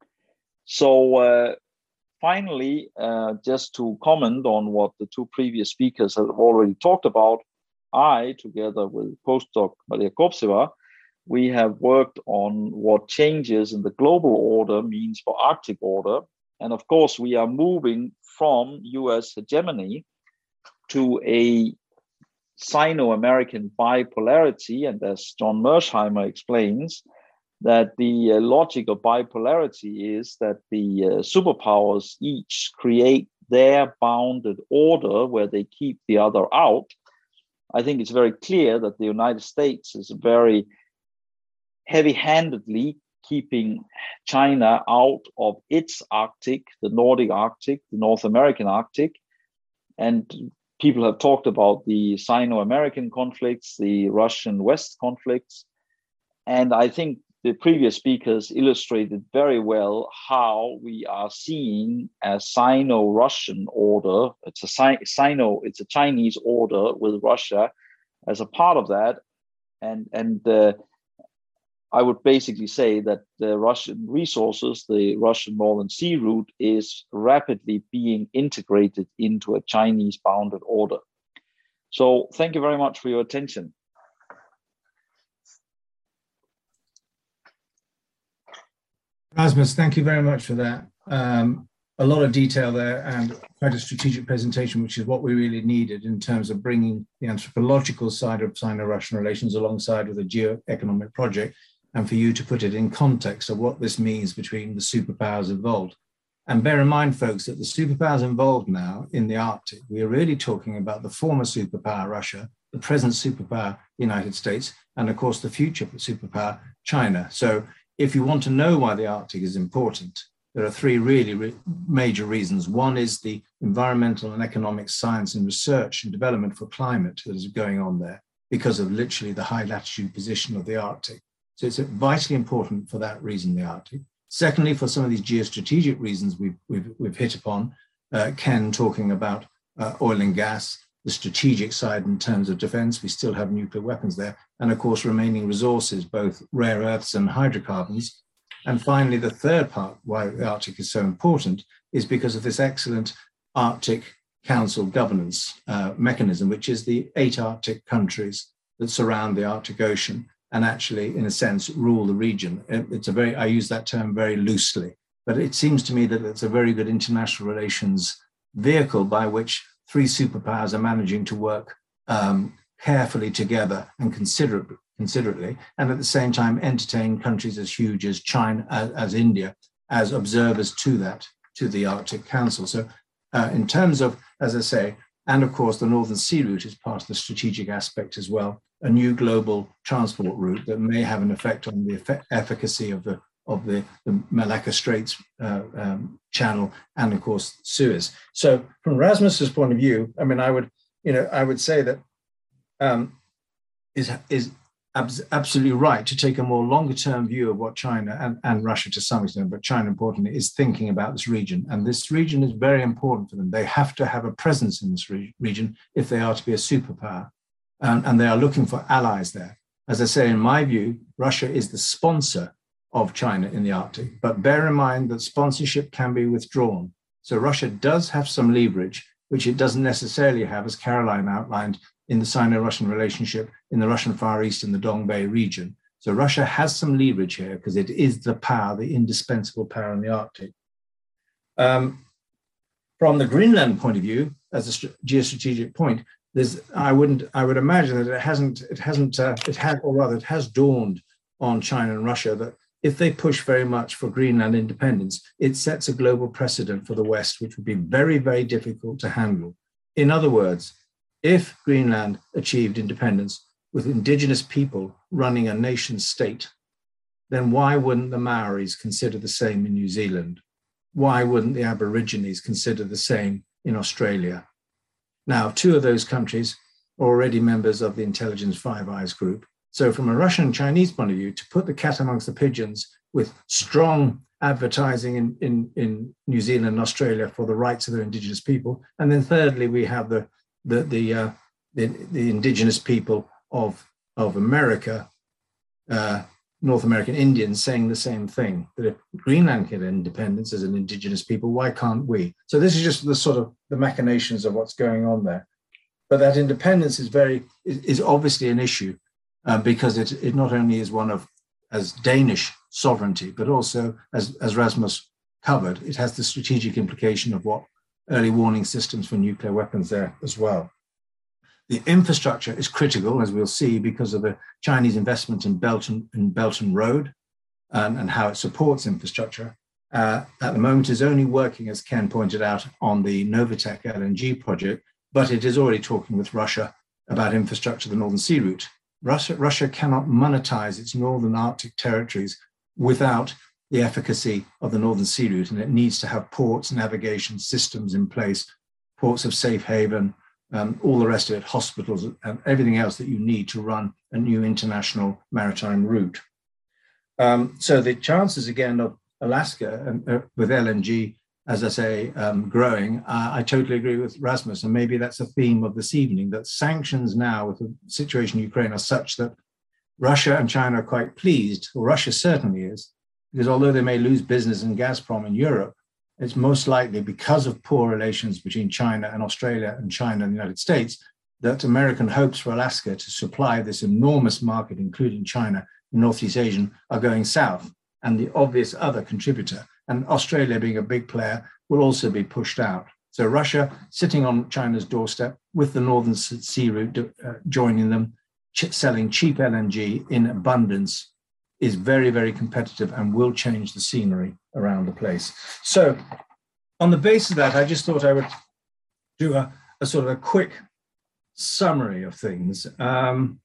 So uh, finally, uh, just to comment on what the two previous speakers have already talked about, I, together with postdoc Maria Kopseva, we have worked on what changes in the global order means for Arctic order. And of course, we are moving from U S hegemony to a Sino-American bipolarity. And as John Mersheimer explains, that the uh, logic of bipolarity is that the uh, superpowers each create their bounded order where they keep the other out. I think it's very clear that the United States is very heavy-handedly keeping China out of its Arctic, the Nordic Arctic, the North American Arctic. And people have talked about the Sino-American conflicts, the Russian-West conflicts. And I think the previous speakers illustrated very well how we are seeing a Sino-Russian order. It's a Sino, it's a Chinese order with Russia as a part of that. And, and uh, I would basically say that the Russian resources, the Russian Northern Sea route, is rapidly being integrated into a Chinese bounded order. So thank you very much for your attention. Rasmus, thank you very much for that. Um, a lot of detail there and quite a strategic presentation, which is what we really needed in terms of bringing the anthropological side of Sino-Russian relations alongside with a geo-economic project, and for you to put it in context of what this means between the superpowers involved. And bear in mind, folks, that the superpowers involved now in the Arctic, we are really talking about the former superpower Russia, the present superpower United States, and of course the future superpower China. So if you want to know why the Arctic is important, there are three really re- major reasons. One is the environmental and economic science and research and development for climate that is going on there because of literally the high latitude position of the Arctic. So it's vitally important for that reason, the Arctic. Secondly, for some of these geostrategic reasons we've, we've, we've hit upon, uh, Ken talking about uh, oil and gas, the strategic side in terms of defense, we still have nuclear weapons there, and of course remaining resources, both rare earths and hydrocarbons. And finally, the third part why the Arctic is so important is because of this excellent Arctic Council governance uh, mechanism, which is the eight Arctic countries that surround the Arctic Ocean and actually, in a sense, rule the region. It's a very, I use that term very loosely, but it seems to me that it's a very good international relations vehicle by which three superpowers are managing to work um, carefully together and considerably, considerately, and at the same time entertain countries as huge as China, as, as India, as observers to that, to the Arctic Council. So uh, in terms of, as I say, and of course the Northern Sea route is part of the strategic aspect as well, a new global transport route that may have an effect on the effect, efficacy of the of the, the Malacca Straits uh, um, channel and of course Suez. So from Rasmus's point of view, I mean, I would, you know, I would say that um, is is abs- absolutely right to take a more longer term view of what China and, and Russia to some extent, but China importantly is thinking about this region. And this region is very important for them. They have to have a presence in this re- region if they are to be a superpower. Um, and they are looking for allies there. As I say, in my view, Russia is the sponsor of China in the Arctic, but bear in mind that sponsorship can be withdrawn. So Russia does have some leverage, which it doesn't necessarily have, as Caroline outlined, in the Sino-Russian relationship in the Russian Far East and the Dongbei region. So Russia has some leverage here because it is the power, the indispensable power in the Arctic. Um, from the Greenland point of view, as a geostrategic point, there's, I wouldn't, I would imagine that it hasn't, it hasn't, uh, it had, or rather, it has dawned on China and Russia that if they push very much for Greenland independence, it sets a global precedent for the West, which would be very, very difficult to handle. In other words, if Greenland achieved independence with indigenous people running a nation state, then why wouldn't the Maoris consider the same in New Zealand? Why wouldn't the Aborigines consider the same in Australia? Now, two of those countries are already members of the Intelligence Five Eyes group. So from a Russian and Chinese point of view, to put the cat amongst the pigeons with strong advertising in, in, in New Zealand and Australia for the rights of their indigenous people. And then thirdly, we have the, the, the, uh, the, the indigenous people of, of America, uh, North American Indians saying the same thing, that if Greenland get independence as an indigenous people, why can't we? So this is just the sort of the machinations of what's going on there. But that independence is very, is obviously an issue uh, because it, it not only is one of, as Danish sovereignty, but also, as, as Rasmus covered, it has the strategic implication of what early warning systems for nuclear weapons there as well. The infrastructure is critical, as we'll see, because of the Chinese investment in Belt and, in Belt and Road and, and how it supports infrastructure. Uh, at the moment is only working, as Ken pointed out, on the Novatek L N G project, but it is already talking with Russia about infrastructure, the Northern Sea Route. Russia, Russia cannot monetize its northern Arctic territories without the efficacy of the Northern Sea Route, and it needs to have ports, navigation systems in place, ports of safe haven, Um, all the rest of it, hospitals and everything else that you need to run a new international maritime route. Um, so the chances again of Alaska and, uh, with L N G, as I say, um, growing, uh, I totally agree with Rasmus, and maybe that's a theme of this evening, that sanctions now with the situation in Ukraine are such that Russia and China are quite pleased, or Russia certainly is, because although they may lose business in Gazprom in Europe, it's most likely because of poor relations between China and Australia and China and the United States that American hopes for Alaska to supply this enormous market, including China and Northeast Asian, are going south. And the obvious other contributor, and Australia being a big player, will also be pushed out. So Russia sitting on China's doorstep with the Northern Sea Route uh, joining them, ch- selling cheap L N G in abundance, is very, very competitive and will change the scenery around the place. So on the basis of that, I just thought I would do a, a sort of a quick summary of things. Um,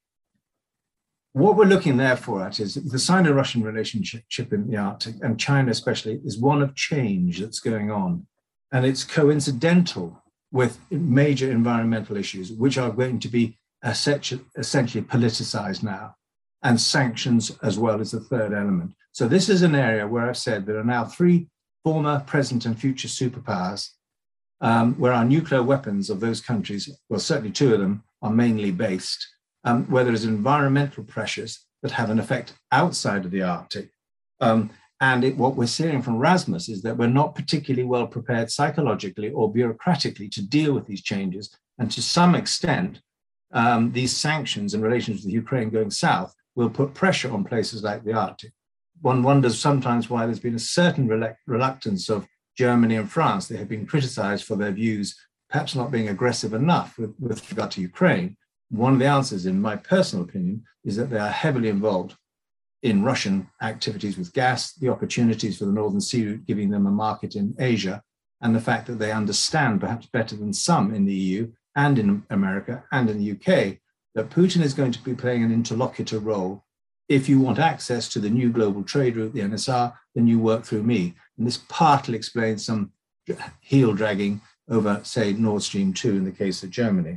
what we're looking therefore at is the Sino-Russian relationship in the Arctic, and China especially, is one of change that's going on. And it's coincidental with major environmental issues, which are going to be essentially politicized now, and sanctions as well as the third element. So this is an area where I've said there are now three former, present, and future superpowers, um, where our nuclear weapons of those countries, well, certainly two of them, are mainly based, um, where there is environmental pressures that have an effect outside of the Arctic. Um, and it, what we're seeing from Rasmus is that we're not particularly well prepared psychologically or bureaucratically to deal with these changes. And to some extent, um, these sanctions in relation to the Ukraine going south will put pressure on places like the Arctic. One wonders sometimes why there's been a certain reluctance of Germany and France. They have been criticized for their views, perhaps not being aggressive enough with, with regard to Ukraine. One of the answers, in my personal opinion, is that they are heavily involved in Russian activities with gas, the opportunities for the Northern Sea Route giving them a market in Asia, and the fact that they understand, perhaps better than some in the E U and in America and in the U K, that Putin is going to be playing an interlocutor role. If you want access to the new global trade route, the N S R, then you work through me. And this partly explains some heel dragging over, say, Nord Stream two in the case of Germany.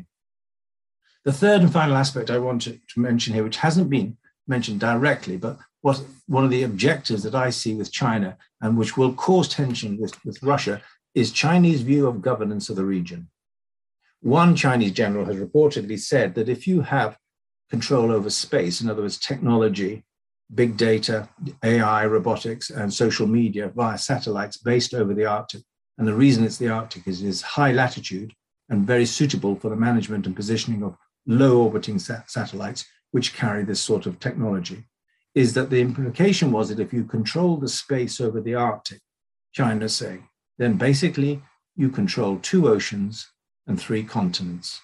The third and final aspect I want to, to mention here, which hasn't been mentioned directly, but what one of the objectives that I see with China and which will cause tension with, with Russia is Chinese view of governance of the region. One Chinese general has reportedly said that if you have control over space, in other words, technology, big data, A I, robotics, and social media via satellites based over the Arctic, And the reason it's the Arctic is it is high latitude and very suitable for the management and positioning of low orbiting sat- satellites, which carry this sort of technology, is that the implication was that if you control the space over the Arctic, China's saying, then basically you control two oceans and three continents.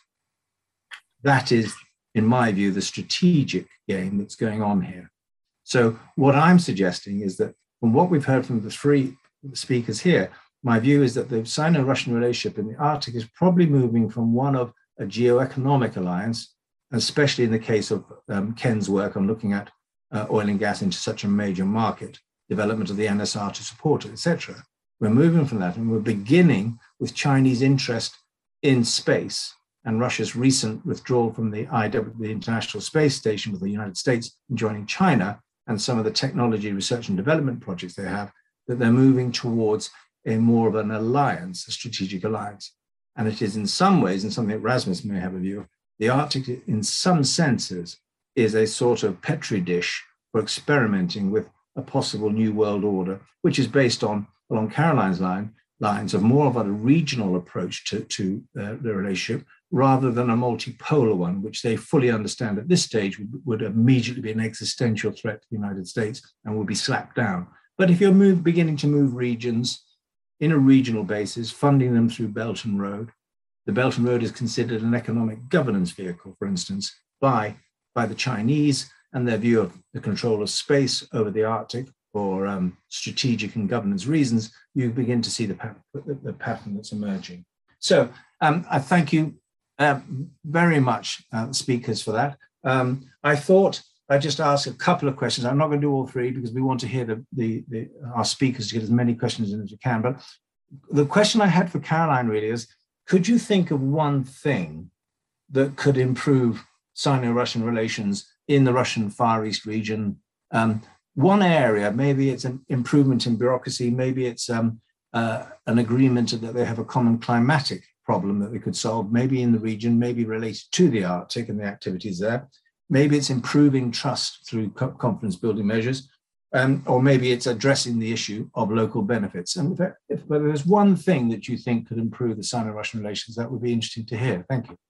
That is, in my view, the strategic game that's going on here. So what I'm suggesting is that from what we've heard from the three speakers here, my view is that the Sino-Russian relationship in the Arctic is probably moving from one of a geoeconomic alliance, especially in the case of um, Ken's work on looking at uh, oil and gas into such a major market, development of the N S R to support it, et cetera. We're moving from that, and we're beginning with Chinese interest in space and Russia's recent withdrawal from the I W, the International Space Station, with the United States joining China, and some of the technology research and development projects they have, that they're moving towards a more of an alliance, a strategic alliance. And it is in some ways, and something that Rasmus may have a view of, the Arctic in some senses is a sort of petri dish for experimenting with a possible new world order, which is based on, along Caroline's line, lines of more of a regional approach to, to uh, the relationship, rather than a multipolar one, which they fully understand at this stage would, would immediately be an existential threat to the United States and would be slapped down. But if you're move, beginning to move regions in a regional basis, funding them through Belt and Road, the Belt and Road is considered an economic governance vehicle, for instance, by, by the Chinese and their view of the control of space over the Arctic for um, strategic and governance reasons, you begin to see the, pat- the, the pattern that's emerging. So um, I thank you uh, very much, uh, speakers, for that. Um, I thought I'd just ask a couple of questions. I'm not going to do all three because we want to hear the, the, the, our speakers to get as many questions in as we can. But the question I had for Caroline really is, could you think of one thing that could improve Sino-Russian relations in the Russian Far East region? Um, one area, maybe it's an improvement in bureaucracy, maybe it's um, uh, an agreement that they have a common climatic problem that they could solve, maybe in the region, maybe related to the Arctic and the activities there. Maybe it's improving trust through confidence building measures, um, or maybe it's addressing the issue of local benefits. And if, if but there's one thing that you think could improve the Sino-Russian relations, that would be interesting to hear. Thank you.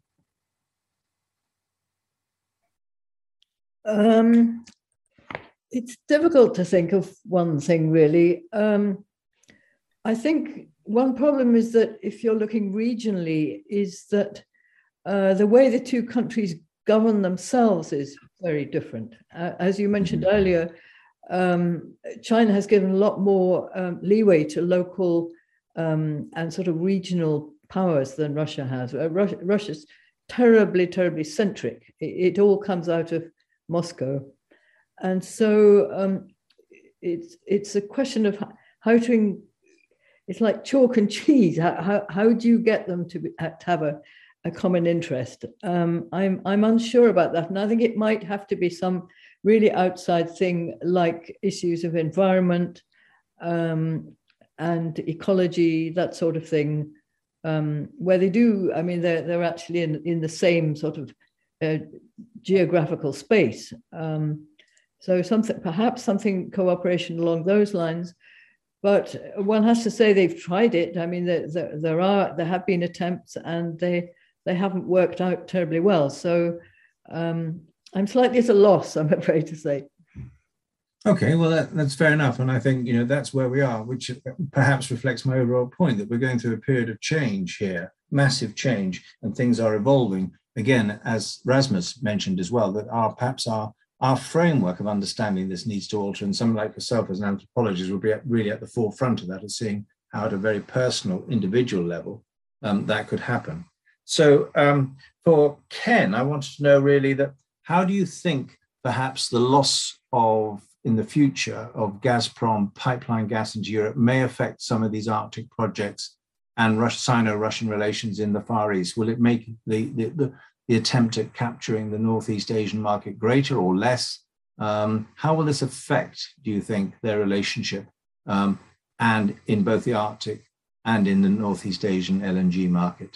Um, it's difficult to think of one thing, really. Um, I think one problem is that if you're looking regionally, is that uh, the way the two countries govern themselves is very different. Uh, as you mentioned earlier, um, China has given a lot more um, leeway to local um, and sort of regional powers than Russia has. Uh, Russia, Russia's terribly, terribly centric. It, it all comes out of Moscow. And so um, it's, it's a question of how to, it's like chalk and cheese. How, how, how do you get them to, be, to have a, a common interest? Um, I'm, I'm unsure about that. And I think it might have to be some really outside thing like issues of environment um, and ecology, that sort of thing, um, where they do, I mean, they're, they're actually in, in the same sort of uh, geographical space. Um, so something, perhaps something cooperation along those lines. But one has to say they've tried it. I mean, there, there, there are there have been attempts, and they they haven't worked out terribly well. So um, I'm slightly at a loss, I'm afraid to say. Okay, well, that, that's fair enough. And I think, you know, that's where we are, which perhaps reflects my overall point that we're going through a period of change here, massive change, and things are evolving. Again, as Rasmus mentioned as well, that our perhaps our Our framework of understanding this needs to alter, and someone like yourself as an anthropologist will be at, really at the forefront of that, of seeing how at a very personal, individual level um, that could happen. So um, for Ken, I wanted to know really that how do you think perhaps the loss of, in the future, of Gazprom pipeline gas into Europe may affect some of these Arctic projects and Sino-Russian relations in the Far East? Will it make the, the, the the attempt at capturing the Northeast Asian market greater or less? Um, how will this affect, do you think, their relationship um, and in both the Arctic and in the Northeast Asian L N G market?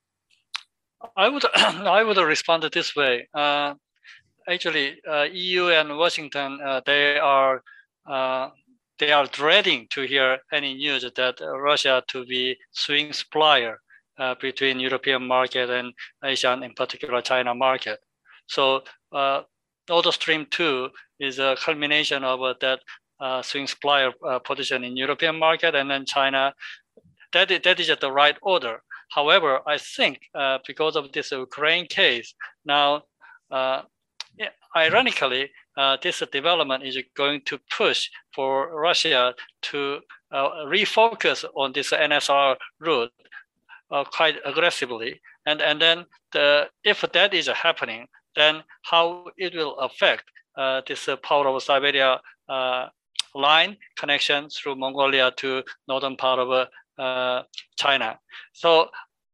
I would I would respond this way. Uh, actually, uh, E U and Washington, uh, they are uh, they are dreading to hear any news that uh, Russia to be swing supplier uh, between European market and Asian, in particular China market. So uh, Nord Stream two is a culmination of uh, that uh, swing supplier uh, position in European market, and then China. That is, that is at the right order. However, I think uh, because of this Ukraine case, now, uh, yeah, ironically, uh, this development is going to push for Russia to uh, refocus on this N S R route uh, quite aggressively. And, and then the, if that is happening, then how it will affect uh, this uh, part of Siberia uh, line connection through Mongolia to northern part of uh, uh, China. So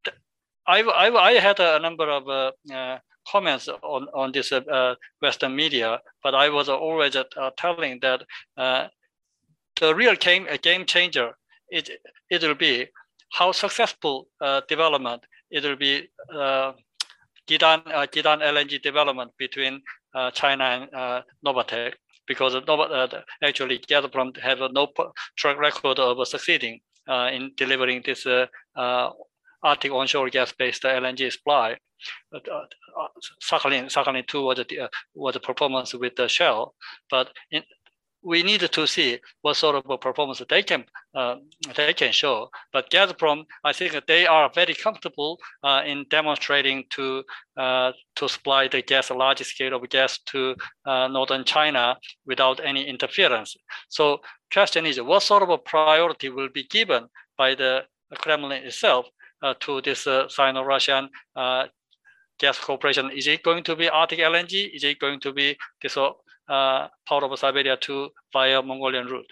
I, I, I had a number of uh, uh, comments on, on this uh, Western media, but I was always uh, telling that uh, the real game, a game changer, it, it will be how successful uh, development it will be uh, Gidan, uh, Gidan L N G development between uh, China and uh, Novatek, because uh, actually Gazprom have no track record of succeeding uh, in delivering this uh, uh, Arctic onshore gas-based L N G supply. Uh, uh, Sakhalin, Sakhalin two was a, uh, was a performance with the Shell, but in, we needed to see what sort of a performance they can uh, they can show. But Gazprom, I think that they are very comfortable uh, in demonstrating to uh, to supply the gas, a large scale of gas to uh, northern China without any interference. So, question is, what sort of a priority will be given by the Kremlin itself uh, to this uh, Sino-Russian uh, gas cooperation? Is it going to be Arctic L N G? Is it going to be this uh, Uh, part of Siberia to via Mongolian route?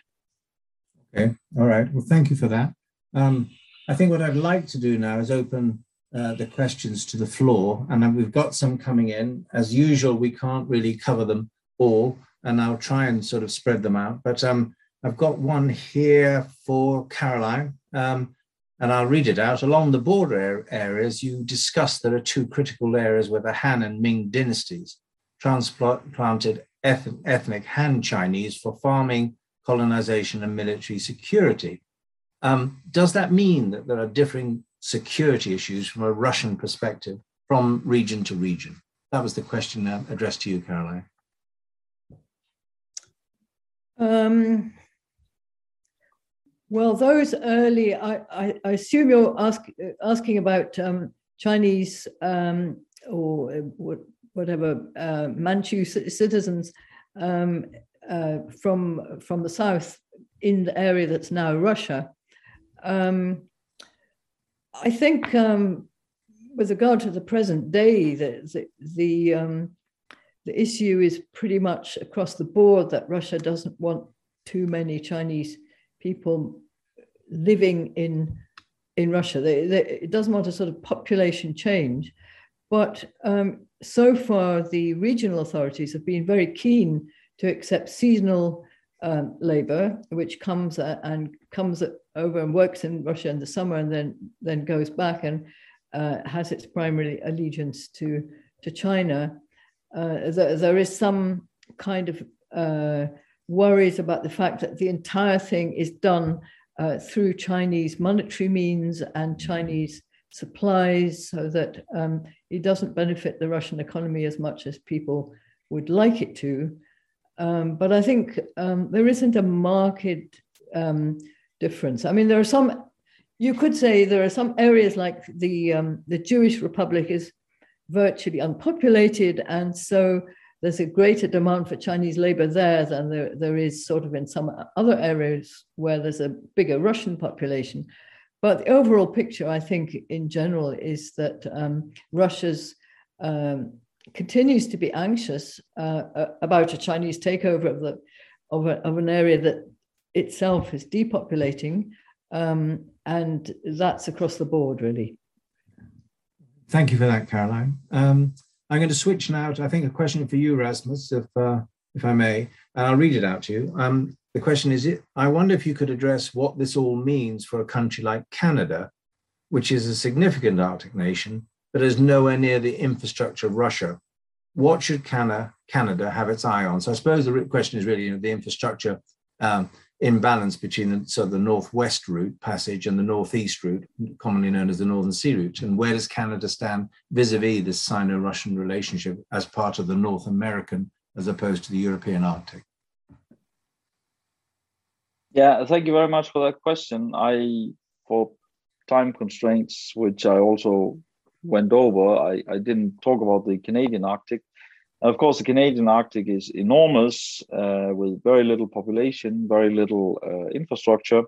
Okay, all right. Well, thank you for that. Um, I think what I'd like to do now is open uh, the questions to the floor, and then we've got some coming in. As usual, we can't really cover them all, and I'll try and sort of spread them out. But um, I've got one here for Caroline, um, and I'll read it out. Along the border areas, you discussed there are two critical areas where the Han and Ming dynasties transplanted ethnic Han Chinese for farming, colonization, and military security. Um, does that mean that there are differing security issues from a Russian perspective from region to region? That was the question uh, addressed to you, Caroline. Um, well, those early, I, I, I assume you're ask, asking about um, Chinese um, or what, whatever, uh, Manchu citizens um, uh, from, from the south in the area that's now Russia. Um, I think um, with regard to the present day, the, the, the, um, the issue is pretty much across the board that Russia doesn't want too many Chinese people living in, in Russia. They, they, it doesn't want a sort of population change. But um, so far, the regional authorities have been very keen to accept seasonal um, labor, which comes uh, and comes over and works in Russia in the summer, and then then goes back and uh, has its primary allegiance to to China. Uh, there, there is some kind of uh, worries about the fact that the entire thing is done uh, through Chinese monetary means and Chinese supplies, so that um, it doesn't benefit the Russian economy as much as people would like it to. Um, but I think um, there isn't a marked um, difference. I mean, there are some, you could say there are some areas like the, um, the Jewish Republic is virtually unpopulated, and so there's a greater demand for Chinese labor there than there, there is sort of in some other areas where there's a bigger Russian population. But the overall picture, I think, in general, is that um, Russia's um, continues to be anxious uh, about a Chinese takeover of the of, a, of an area that itself is depopulating, um, and that's across the board, really. Thank you for that, Caroline. Um, I'm going to switch now to, I think, a question for you, Rasmus, if uh, if I may, and I'll read it out to you. Um, The question is, I wonder if you could address what this all means for a country like Canada, which is a significant Arctic nation, but is nowhere near the infrastructure of Russia. What should Canada, Canada have its eye on? So I suppose the question is really, you know, the infrastructure um, imbalance between the, so the northwest route passage and the northeast route, commonly known as the Northern Sea Route? And where does Canada stand vis-a-vis this Sino-Russian relationship as part of the North American as opposed to the European Arctic? Yeah, thank you very much for that question. I, for time constraints, which I also went over, I, I didn't talk about the Canadian Arctic. Of course, the Canadian Arctic is enormous, uh, with very little population, very little uh, infrastructure.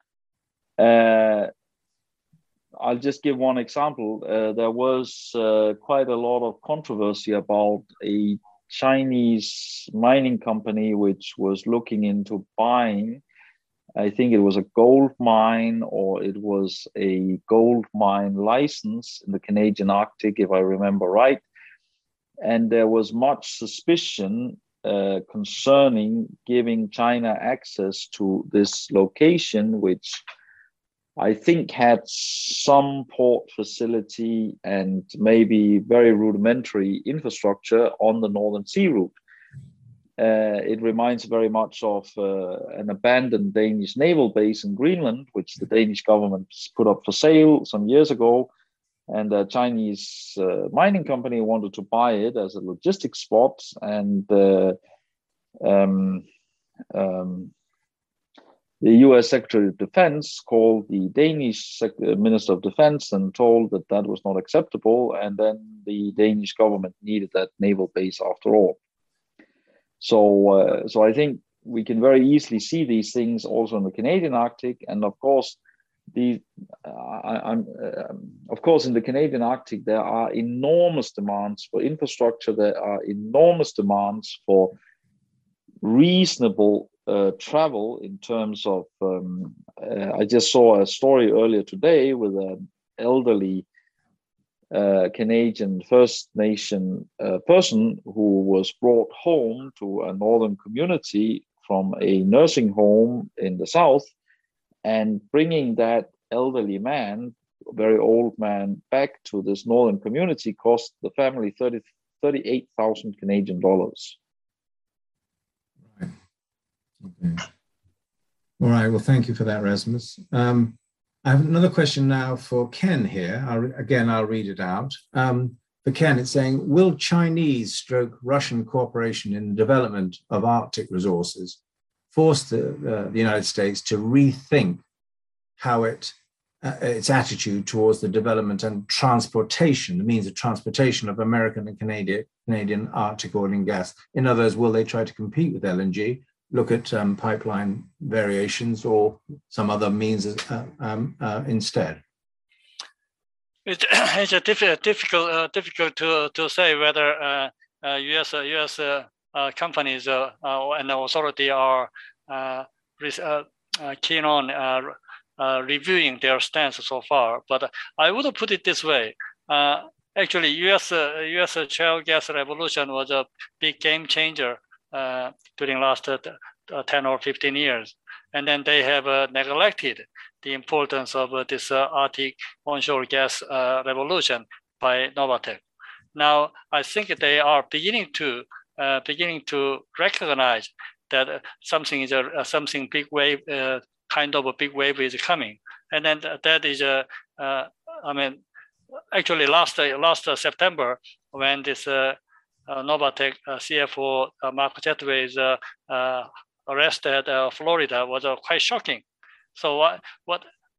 Uh, I'll just give one example. Uh, there was uh, quite a lot of controversy about a Chinese mining company which was looking into buying, I think it was a gold mine or it was a gold mine license in the Canadian Arctic, if I remember right. And there was much suspicion uh, concerning giving China access to this location, which I think had some port facility and maybe very rudimentary infrastructure on the Northern Sea Route. Uh, it reminds very much of uh, an abandoned Danish naval base in Greenland, which the Danish government put up for sale some years ago. And a Chinese uh, mining company wanted to buy it as a logistics spot. And uh, um, um, the U S Secretary of Defense called the Danish Sec- Minister of Defense and told that that was not acceptable. And then the Danish government needed that naval base after all. So, uh, so I think we can very easily see these things also in the Canadian Arctic. And of course, The, uh, I'm, uh, of course, in the Canadian Arctic, there are enormous demands for infrastructure. There are enormous demands for reasonable uh, travel in terms of, um, uh, I just saw a story earlier today with an elderly uh, Canadian First Nation uh, person who was brought home to a northern community from a nursing home in the south. And bringing that elderly man, very old man, back to this northern community cost the family thirty, thirty-eight thousand Canadian dollars. Right. Okay. All right. Well, thank you for that, Rasmus. Um, I have another question now for Ken here. I'll, again, I'll read it out. Um, for Ken, it's saying, will Chinese stroke Russian cooperation in the development of Arctic resources force the, uh, the United States to rethink how it, uh, its attitude towards the development and transportation, the means of transportation of American and Canadian, Canadian Arctic oil and gas? In other words, will they try to compete with L N G, look at um, pipeline variations or some other means uh, um, uh, instead? It, it's a diff- difficult, uh, difficult to to say whether uh, uh, U S uh, U S uh, Uh, companies uh, uh, and the authority are uh, uh, uh, keen on uh, uh, reviewing their stance so far. But I would put it this way. Uh, actually, U S uh, U S shale gas revolution was a big game changer uh, during last uh, ten or fifteen years. And then they have uh, neglected the importance of uh, this uh, Arctic onshore gas uh, revolution by Novatek. Now, I think they are beginning to Uh, beginning to recognize that uh, something is a uh, something big wave, uh, kind of a big wave is coming, and then th- that is a. Uh, I mean, actually, last uh, last uh, September when this uh, uh, Novatek uh, C F O uh, Mark Jetway is uh, uh, arrested in uh, Florida was uh, quite shocking. So what what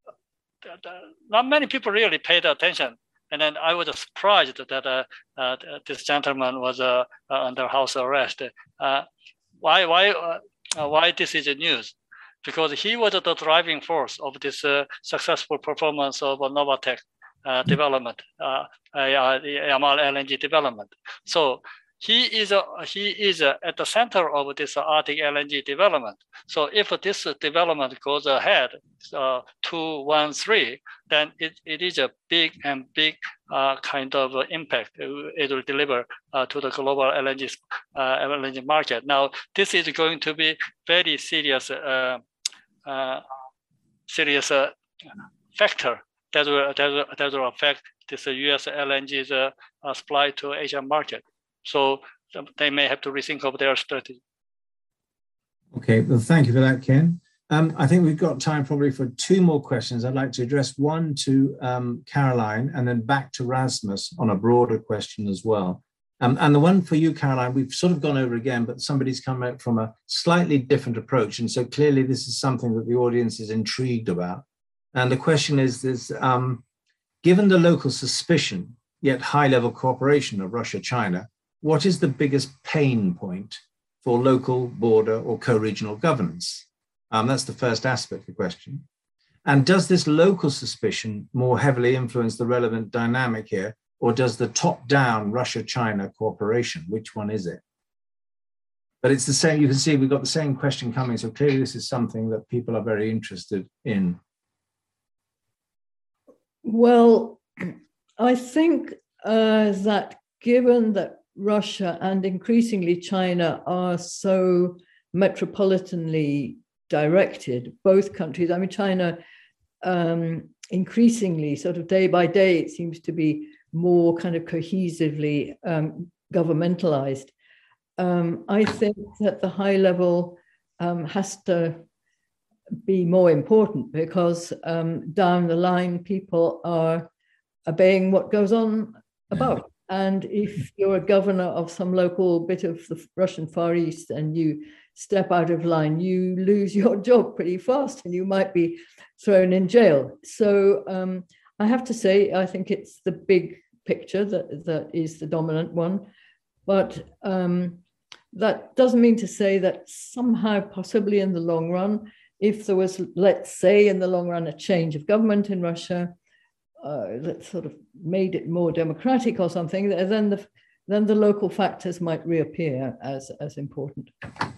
not many people really paid attention. And then I was surprised that uh, uh, this gentleman was uh, uh, under house arrest. Uh, why, why, uh, why this is news? Because he was the driving force of this uh, successful performance of uh, Novatek uh, development, uh, uh, the Yamal L N G development. So he is uh, he is uh, at the center of this uh, Arctic L N G development. So if this development goes ahead, uh, two, one, three, then it, it is a big and big uh, kind of uh, impact it will deliver uh, to the global L N G uh, L N G market. Now, this is going to be very serious, uh, uh, serious uh, factor that will that will, that will affect this uh, U S L N G's uh, uh, supply to Asian market. So they may have to rethink of their strategy. Okay, well, thank you for that, Ken. Um, I think we've got time probably for two more questions. I'd like to address one to um, Caroline and then back to Rasmus on a broader question as well. Um, and the one for you, Caroline, we've sort of gone over again, but somebody's come out from a slightly different approach. And so clearly this is something that the audience is intrigued about. And the question is, is um, given the local suspicion, yet high-level cooperation of Russia-China, what is the biggest pain point for local, border, or co-regional governance? Um, that's the first aspect of the question. And does this local suspicion more heavily influence the relevant dynamic here, or does the top-down Russia-China cooperation? Which one is it? But it's the same, you can see we've got the same question coming, so clearly this is something that people are very interested in. Well, I think uh, that given that Russia and increasingly China are so metropolitanly directed, both countries, I mean, China um, increasingly, sort of day by day, it seems to be more kind of cohesively um, governmentalized. Um, I think that the high level um, has to be more important because um, down the line, people are obeying what goes on above. And if you're a governor of some local bit of the Russian Far East and you step out of line, you lose your job pretty fast and you might be thrown in jail. So um, I have to say, I think it's the big picture that, that is the dominant one. But um, that doesn't mean to say that somehow, possibly in the long run, if there was, let's say, in the long run, a change of government in Russia, uh, that sort of made it more democratic or something, then the then the local factors might reappear as as important.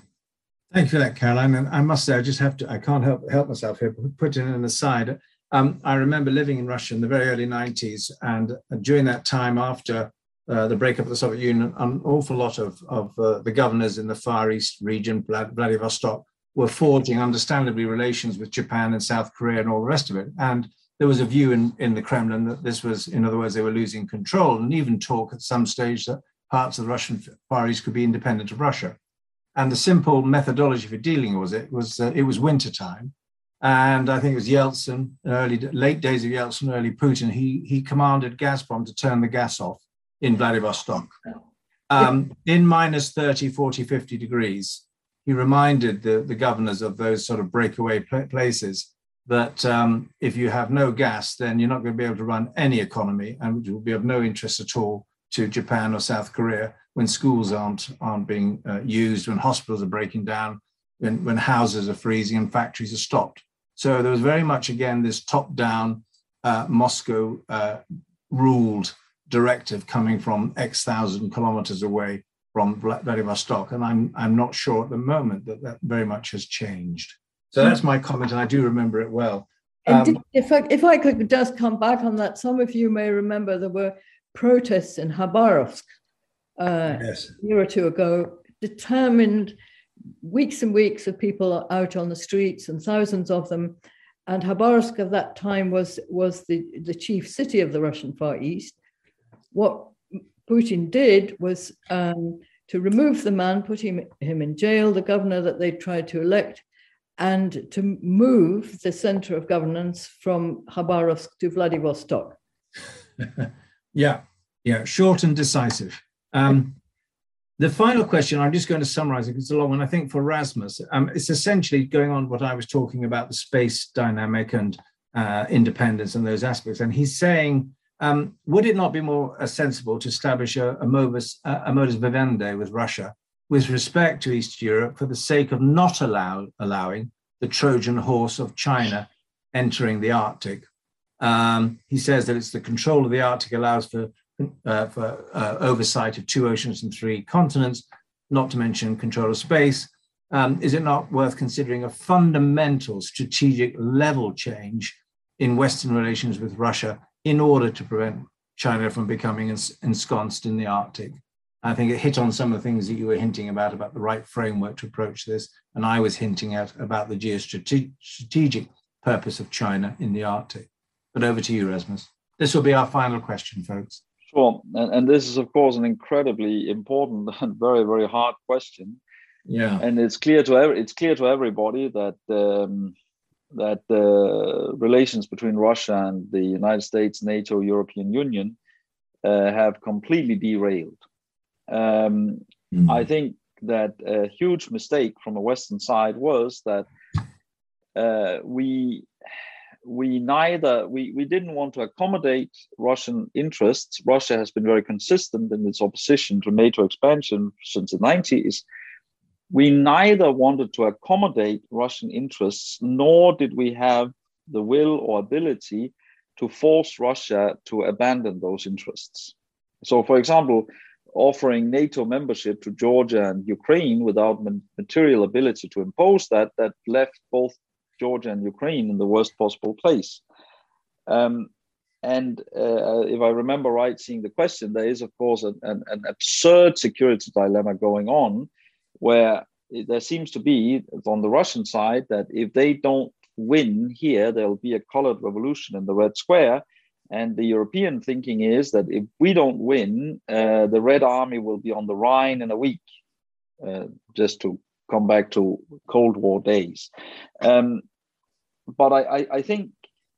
Thank you for that, Caroline. And I must say, I just have to, I can't help help myself here, put in an aside. Um, I remember living in Russia in the very early nineties, and during that time after uh, the breakup of the Soviet Union, an awful lot of, of uh, the governors in the Far East region, Vladivostok, were forging, understandably, relations with Japan and South Korea and all the rest of it. And there was a view in, in the Kremlin that this was, in other words, they were losing control, and even talk at some stage that parts of the Russian Far East could be independent of Russia. And the simple methodology for dealing with it was uh, it was wintertime. And I think it was Yeltsin, early, late days of Yeltsin, early Putin, he, he commanded Gazprom to turn the gas off in Vladivostok. Um, in minus thirty, forty, fifty degrees, he reminded the, the governors of those sort of breakaway places that um, if you have no gas, then you're not going to be able to run any economy, and it will be of no interest at all to Japan or South Korea when schools aren't, aren't being uh, used, when hospitals are breaking down, when, when houses are freezing and factories are stopped. So there was very much, again, this top-down uh, Moscow uh, ruled directive coming from X thousand kilometers away from Vladivostok. And I'm, I'm not sure at the moment that that very much has changed. So that's my comment, and I do remember it well. Um, if, I, if I could just come back on that, some of you may remember there were protests in Khabarovsk uh, yes. a year or two ago, determined weeks and weeks of people out on the streets, and thousands of them. And Khabarovsk at that time was, was the, the chief city of the Russian Far East. What Putin did was um, to remove the man, put him, him in jail, the governor that they tried to elect, and to move the center of governance from Khabarovsk to Vladivostok. yeah, yeah, short and decisive. Um, the final question, I'm just going to summarize it because it's a long one. I think for Rasmus, um, it's essentially going on what I was talking about, the space dynamic and uh, independence and those aspects. And he's saying, um, would it not be more uh, sensible to establish a, a, modus, uh, a modus vivendi with Russia with respect to East Europe for the sake of not allow, allowing the Trojan horse of China entering the Arctic? Um, he says that it's the control of the Arctic allows for, uh, for uh, oversight of two oceans and three continents, not to mention control of space. Um, is it not worth considering a fundamental strategic level change in Western relations with Russia in order to prevent China from becoming ensconced in the Arctic? I think it hit on some of the things that you were hinting about, about the right framework to approach this. And I was hinting at about the geostrategic purpose of China in the Arctic. But over to you, Rasmus. This will be our final question, folks. Sure. And, and this is, of course, an incredibly important and very, very hard question. Yeah. And it's clear to every, it's clear to everybody that um, that the relations between Russia and the United States, NATO, European Union uh, have completely derailed. Um, mm. I think that a huge mistake from the Western side was that uh, we we neither we, we didn't want to accommodate Russian interests. Russia has been very consistent in its opposition to NATO expansion since the nineties. We neither wanted to accommodate Russian interests, nor did we have the will or ability to force Russia to abandon those interests. So, for example, offering NATO membership to Georgia and Ukraine without material ability to impose that, that left both Georgia and Ukraine in the worst possible place. Um, and uh, if I remember right, seeing the question, there is, of course, an, an, an absurd security dilemma going on, where there seems to be, on the Russian side, that if they don't win here, there'll be a colored revolution in the Red Square. And the European thinking is that if we don't win, uh, the Red Army will be on the Rhine in a week, uh, just to come back to Cold War days. Um, but I, I, I think,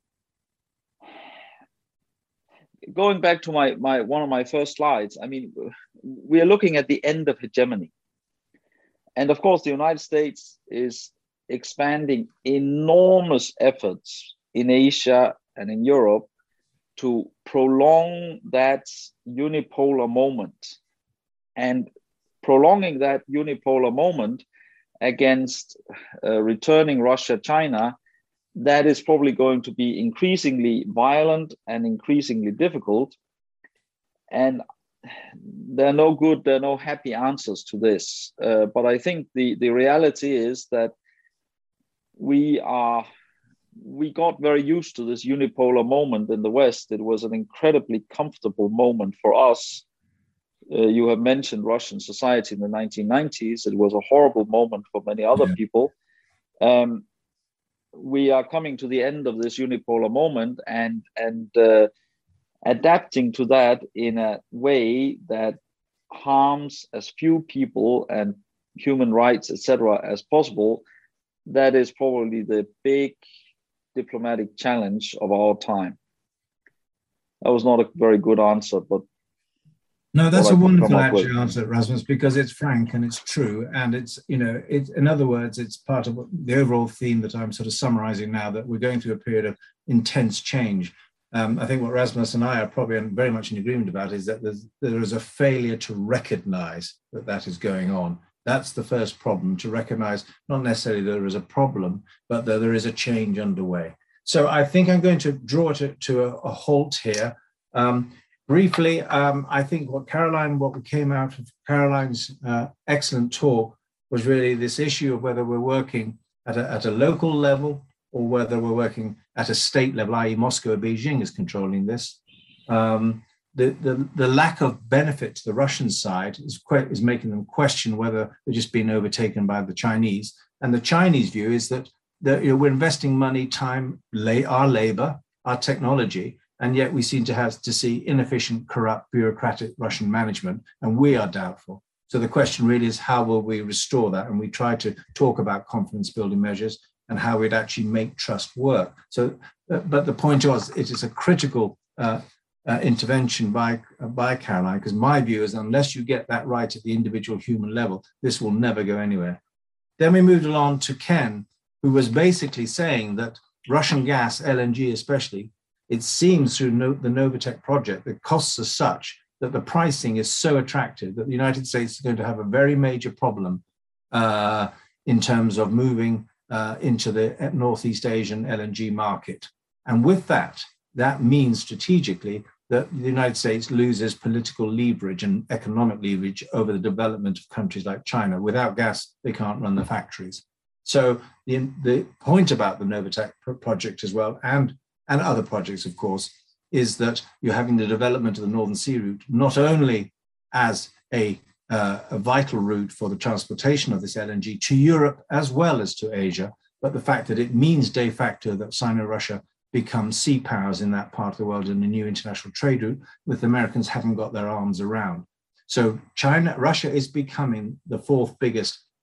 going back to my, my one of my first slides, I mean, we are looking at the end of hegemony. And of course, the United States is expanding enormous efforts in Asia and in Europe to prolong that unipolar moment. And prolonging that unipolar moment against uh, returning Russia, China, that is probably going to be increasingly violent and increasingly difficult. And there are no good, there are no happy answers to this. Uh, but I think the, the reality is that we are, we got very used to this unipolar moment in the West. It was an incredibly comfortable moment for us. Uh, you have mentioned Russian society in the nineteen nineties. It was a horrible moment for many other yeah. people. Um, we are coming to the end of this unipolar moment, and, and uh, adapting to that in a way that harms as few people and human rights, et cetera, as possible. That is probably the big diplomatic challenge of our time. That was not a very good answer, but no, that's a wonderful actually answer, Rasmus, because it's frank and it's true, and it's, you know, it, in other words, it's part of the overall theme that I'm sort of summarizing now, that we're going through a period of intense change. Um, I think what Rasmus and I are probably very much in agreement about is that there's, there is a failure to recognize that that is going on. That's the first problem, to recognize not necessarily that there is a problem, but that there is a change underway. So I think I'm going to draw to, to a, a halt here. Um, briefly, um, I think what Caroline, what came out of Caroline's uh, excellent talk was really this issue of whether we're working at a, at a local level or whether we're working at a state level, that is Moscow or Beijing is controlling this. Um, the, the, the lack of benefit to the Russian side is, quite, is making them question whether they're just being overtaken by the Chinese. And the Chinese view is that, that you know, we're investing money, time, la our labor, our technology, and yet we seem to have to see inefficient, corrupt, bureaucratic Russian management, and we are doubtful. So the question really is, how will we restore that? And we try to talk about confidence building measures and how we'd actually make trust work. So, uh, but the point was, it is a critical uh, uh, intervention by, uh, by Caroline, because my view is unless you get that right at the individual human level, this will never go anywhere. Then we moved along to Ken, who was basically saying that Russian gas, L N G especially, it seems through no, the Novatek project, the costs are such that the pricing is so attractive that the United States is going to have a very major problem uh, in terms of moving Uh, into the Northeast Asian L N G market. And with that, that means strategically that the United States loses political leverage and economic leverage over the development of countries like China. Without gas, they can't run the factories. So the, the point about the Novatek project as well, and, and other projects, of course, is that you're having the development of the Northern Sea Route, not only as a Uh, a vital route for the transportation of this L N G to Europe as well as to Asia, but the fact that it means de facto that Sino-Russia become sea powers in that part of the world in a new international trade route, with the Americans haven't got their arms around. So China, Russia is becoming the fourth biggest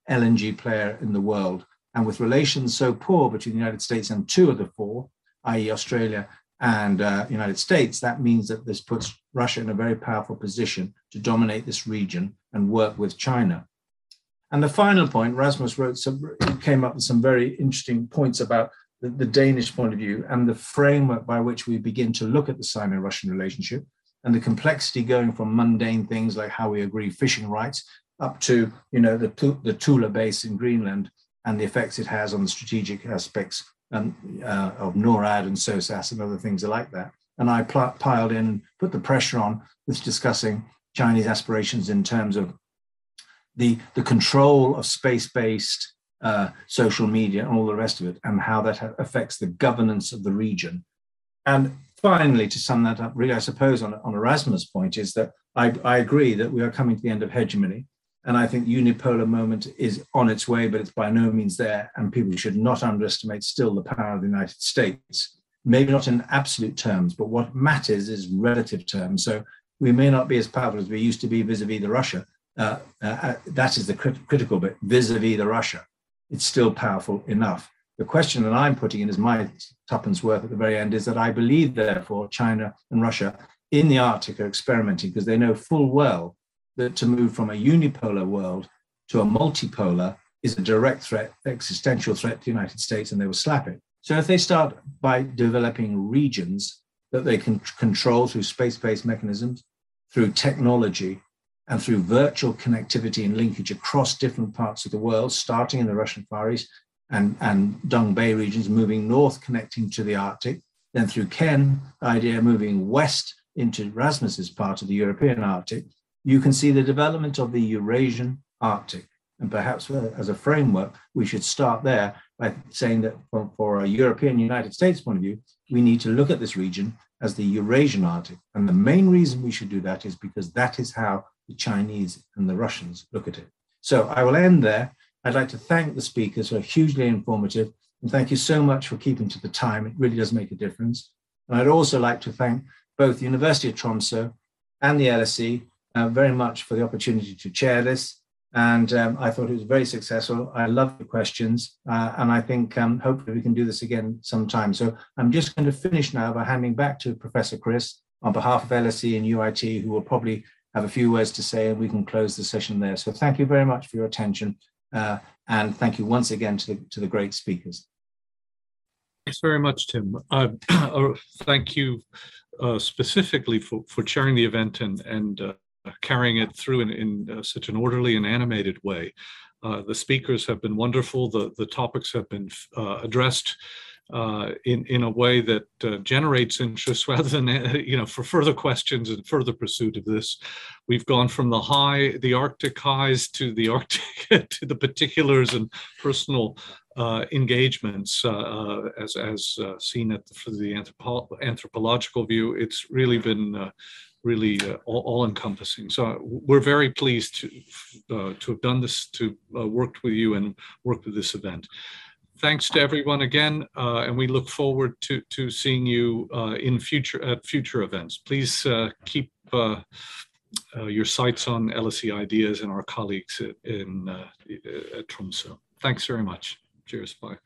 L N G player in the world. And with relations so poor between the United States and two of the four, that is. Australia and uh, United States, that means that this puts Russia in a very powerful position to dominate this region and work with China. And the final point, Rasmus wrote some, came up with some very interesting points about the, the Danish point of view and the framework by which we begin to look at the Sino-Russian relationship and the complexity going from mundane things like how we agree fishing rights up to, you know, the, the Tula base in Greenland and the effects it has on the strategic aspects um, uh, of NORAD and SOSAS and other things like that. And I piled in and put the pressure on with discussing Chinese aspirations in terms of the, the control of space-based uh, social media and all the rest of it, and how that affects the governance of the region. And finally, to sum that up, really, I suppose on, on Erasmus' point is that I, I agree that we are coming to the end of hegemony. And I think the unipolar moment is on its way, but it's by no means there. And people should not underestimate still the power of the United States. Maybe not in absolute terms, but what matters is relative terms. So we may not be as powerful as we used to be vis-a-vis the Russia. Uh, uh, that is the crit critical bit, vis-a-vis the Russia. It's still powerful enough. The question that I'm putting in as my tuppence worth at the very end is that I believe, therefore, China and Russia in the Arctic are experimenting because they know full well that to move from a unipolar world to a multipolar is a direct threat, existential threat to the United States, and they will slap it. So if they start by developing regions that they can control through space-based mechanisms, through technology, and through virtual connectivity and linkage across different parts of the world, starting in the Russian Far East and, and Dong Bay regions, moving north, connecting to the Arctic, then through Ken, the idea moving west into Rasmus's part of the European Arctic, you can see the development of the Eurasian Arctic. And perhaps as a framework, we should start there by saying that for, for a European United States point of view, we need to look at this region as the Eurasian Arctic. And the main reason we should do that is because that is how the Chinese and the Russians look at it. So I will end there. I'd like to thank the speakers who are hugely informative. And thank you so much for keeping to the time. It really does make a difference. And I'd also like to thank both the University of Tromsø and the L S E uh, very much for the opportunity to chair this. And um, I thought it was very successful. I love the questions. Uh, and I think um, hopefully we can do this again sometime. So I'm just going to finish now by handing back to Professor Chris on behalf of L S E and U I T, who will probably have a few words to say, and we can close the session there. So thank you very much for your attention. Uh, and thank you once again to the, to the great speakers. Thanks very much, Tim. Uh, uh, thank you uh, specifically for, for chairing the event and, and uh, carrying it through in, in uh, such an orderly and animated way. Uh, the speakers have been wonderful. The, the topics have been uh, addressed uh, in, in a way that uh, generates interest rather than, uh, you know, for further questions and further pursuit of this. We've gone from the high, the Arctic highs to the Arctic, to the particulars and personal uh, engagements uh, uh, as, as uh, seen at the, for the anthropo anthropological view. It's really been uh, really uh, all, all encompassing. So we're very pleased to, uh, to have done this, to uh, worked with you and worked with this event. Thanks to everyone again, uh, and we look forward to, to seeing you uh, in future at future events. Please uh, keep uh, uh, your sights on L S E Ideas and our colleagues in, uh, at Tromsø. Thanks very much. Cheers, bye.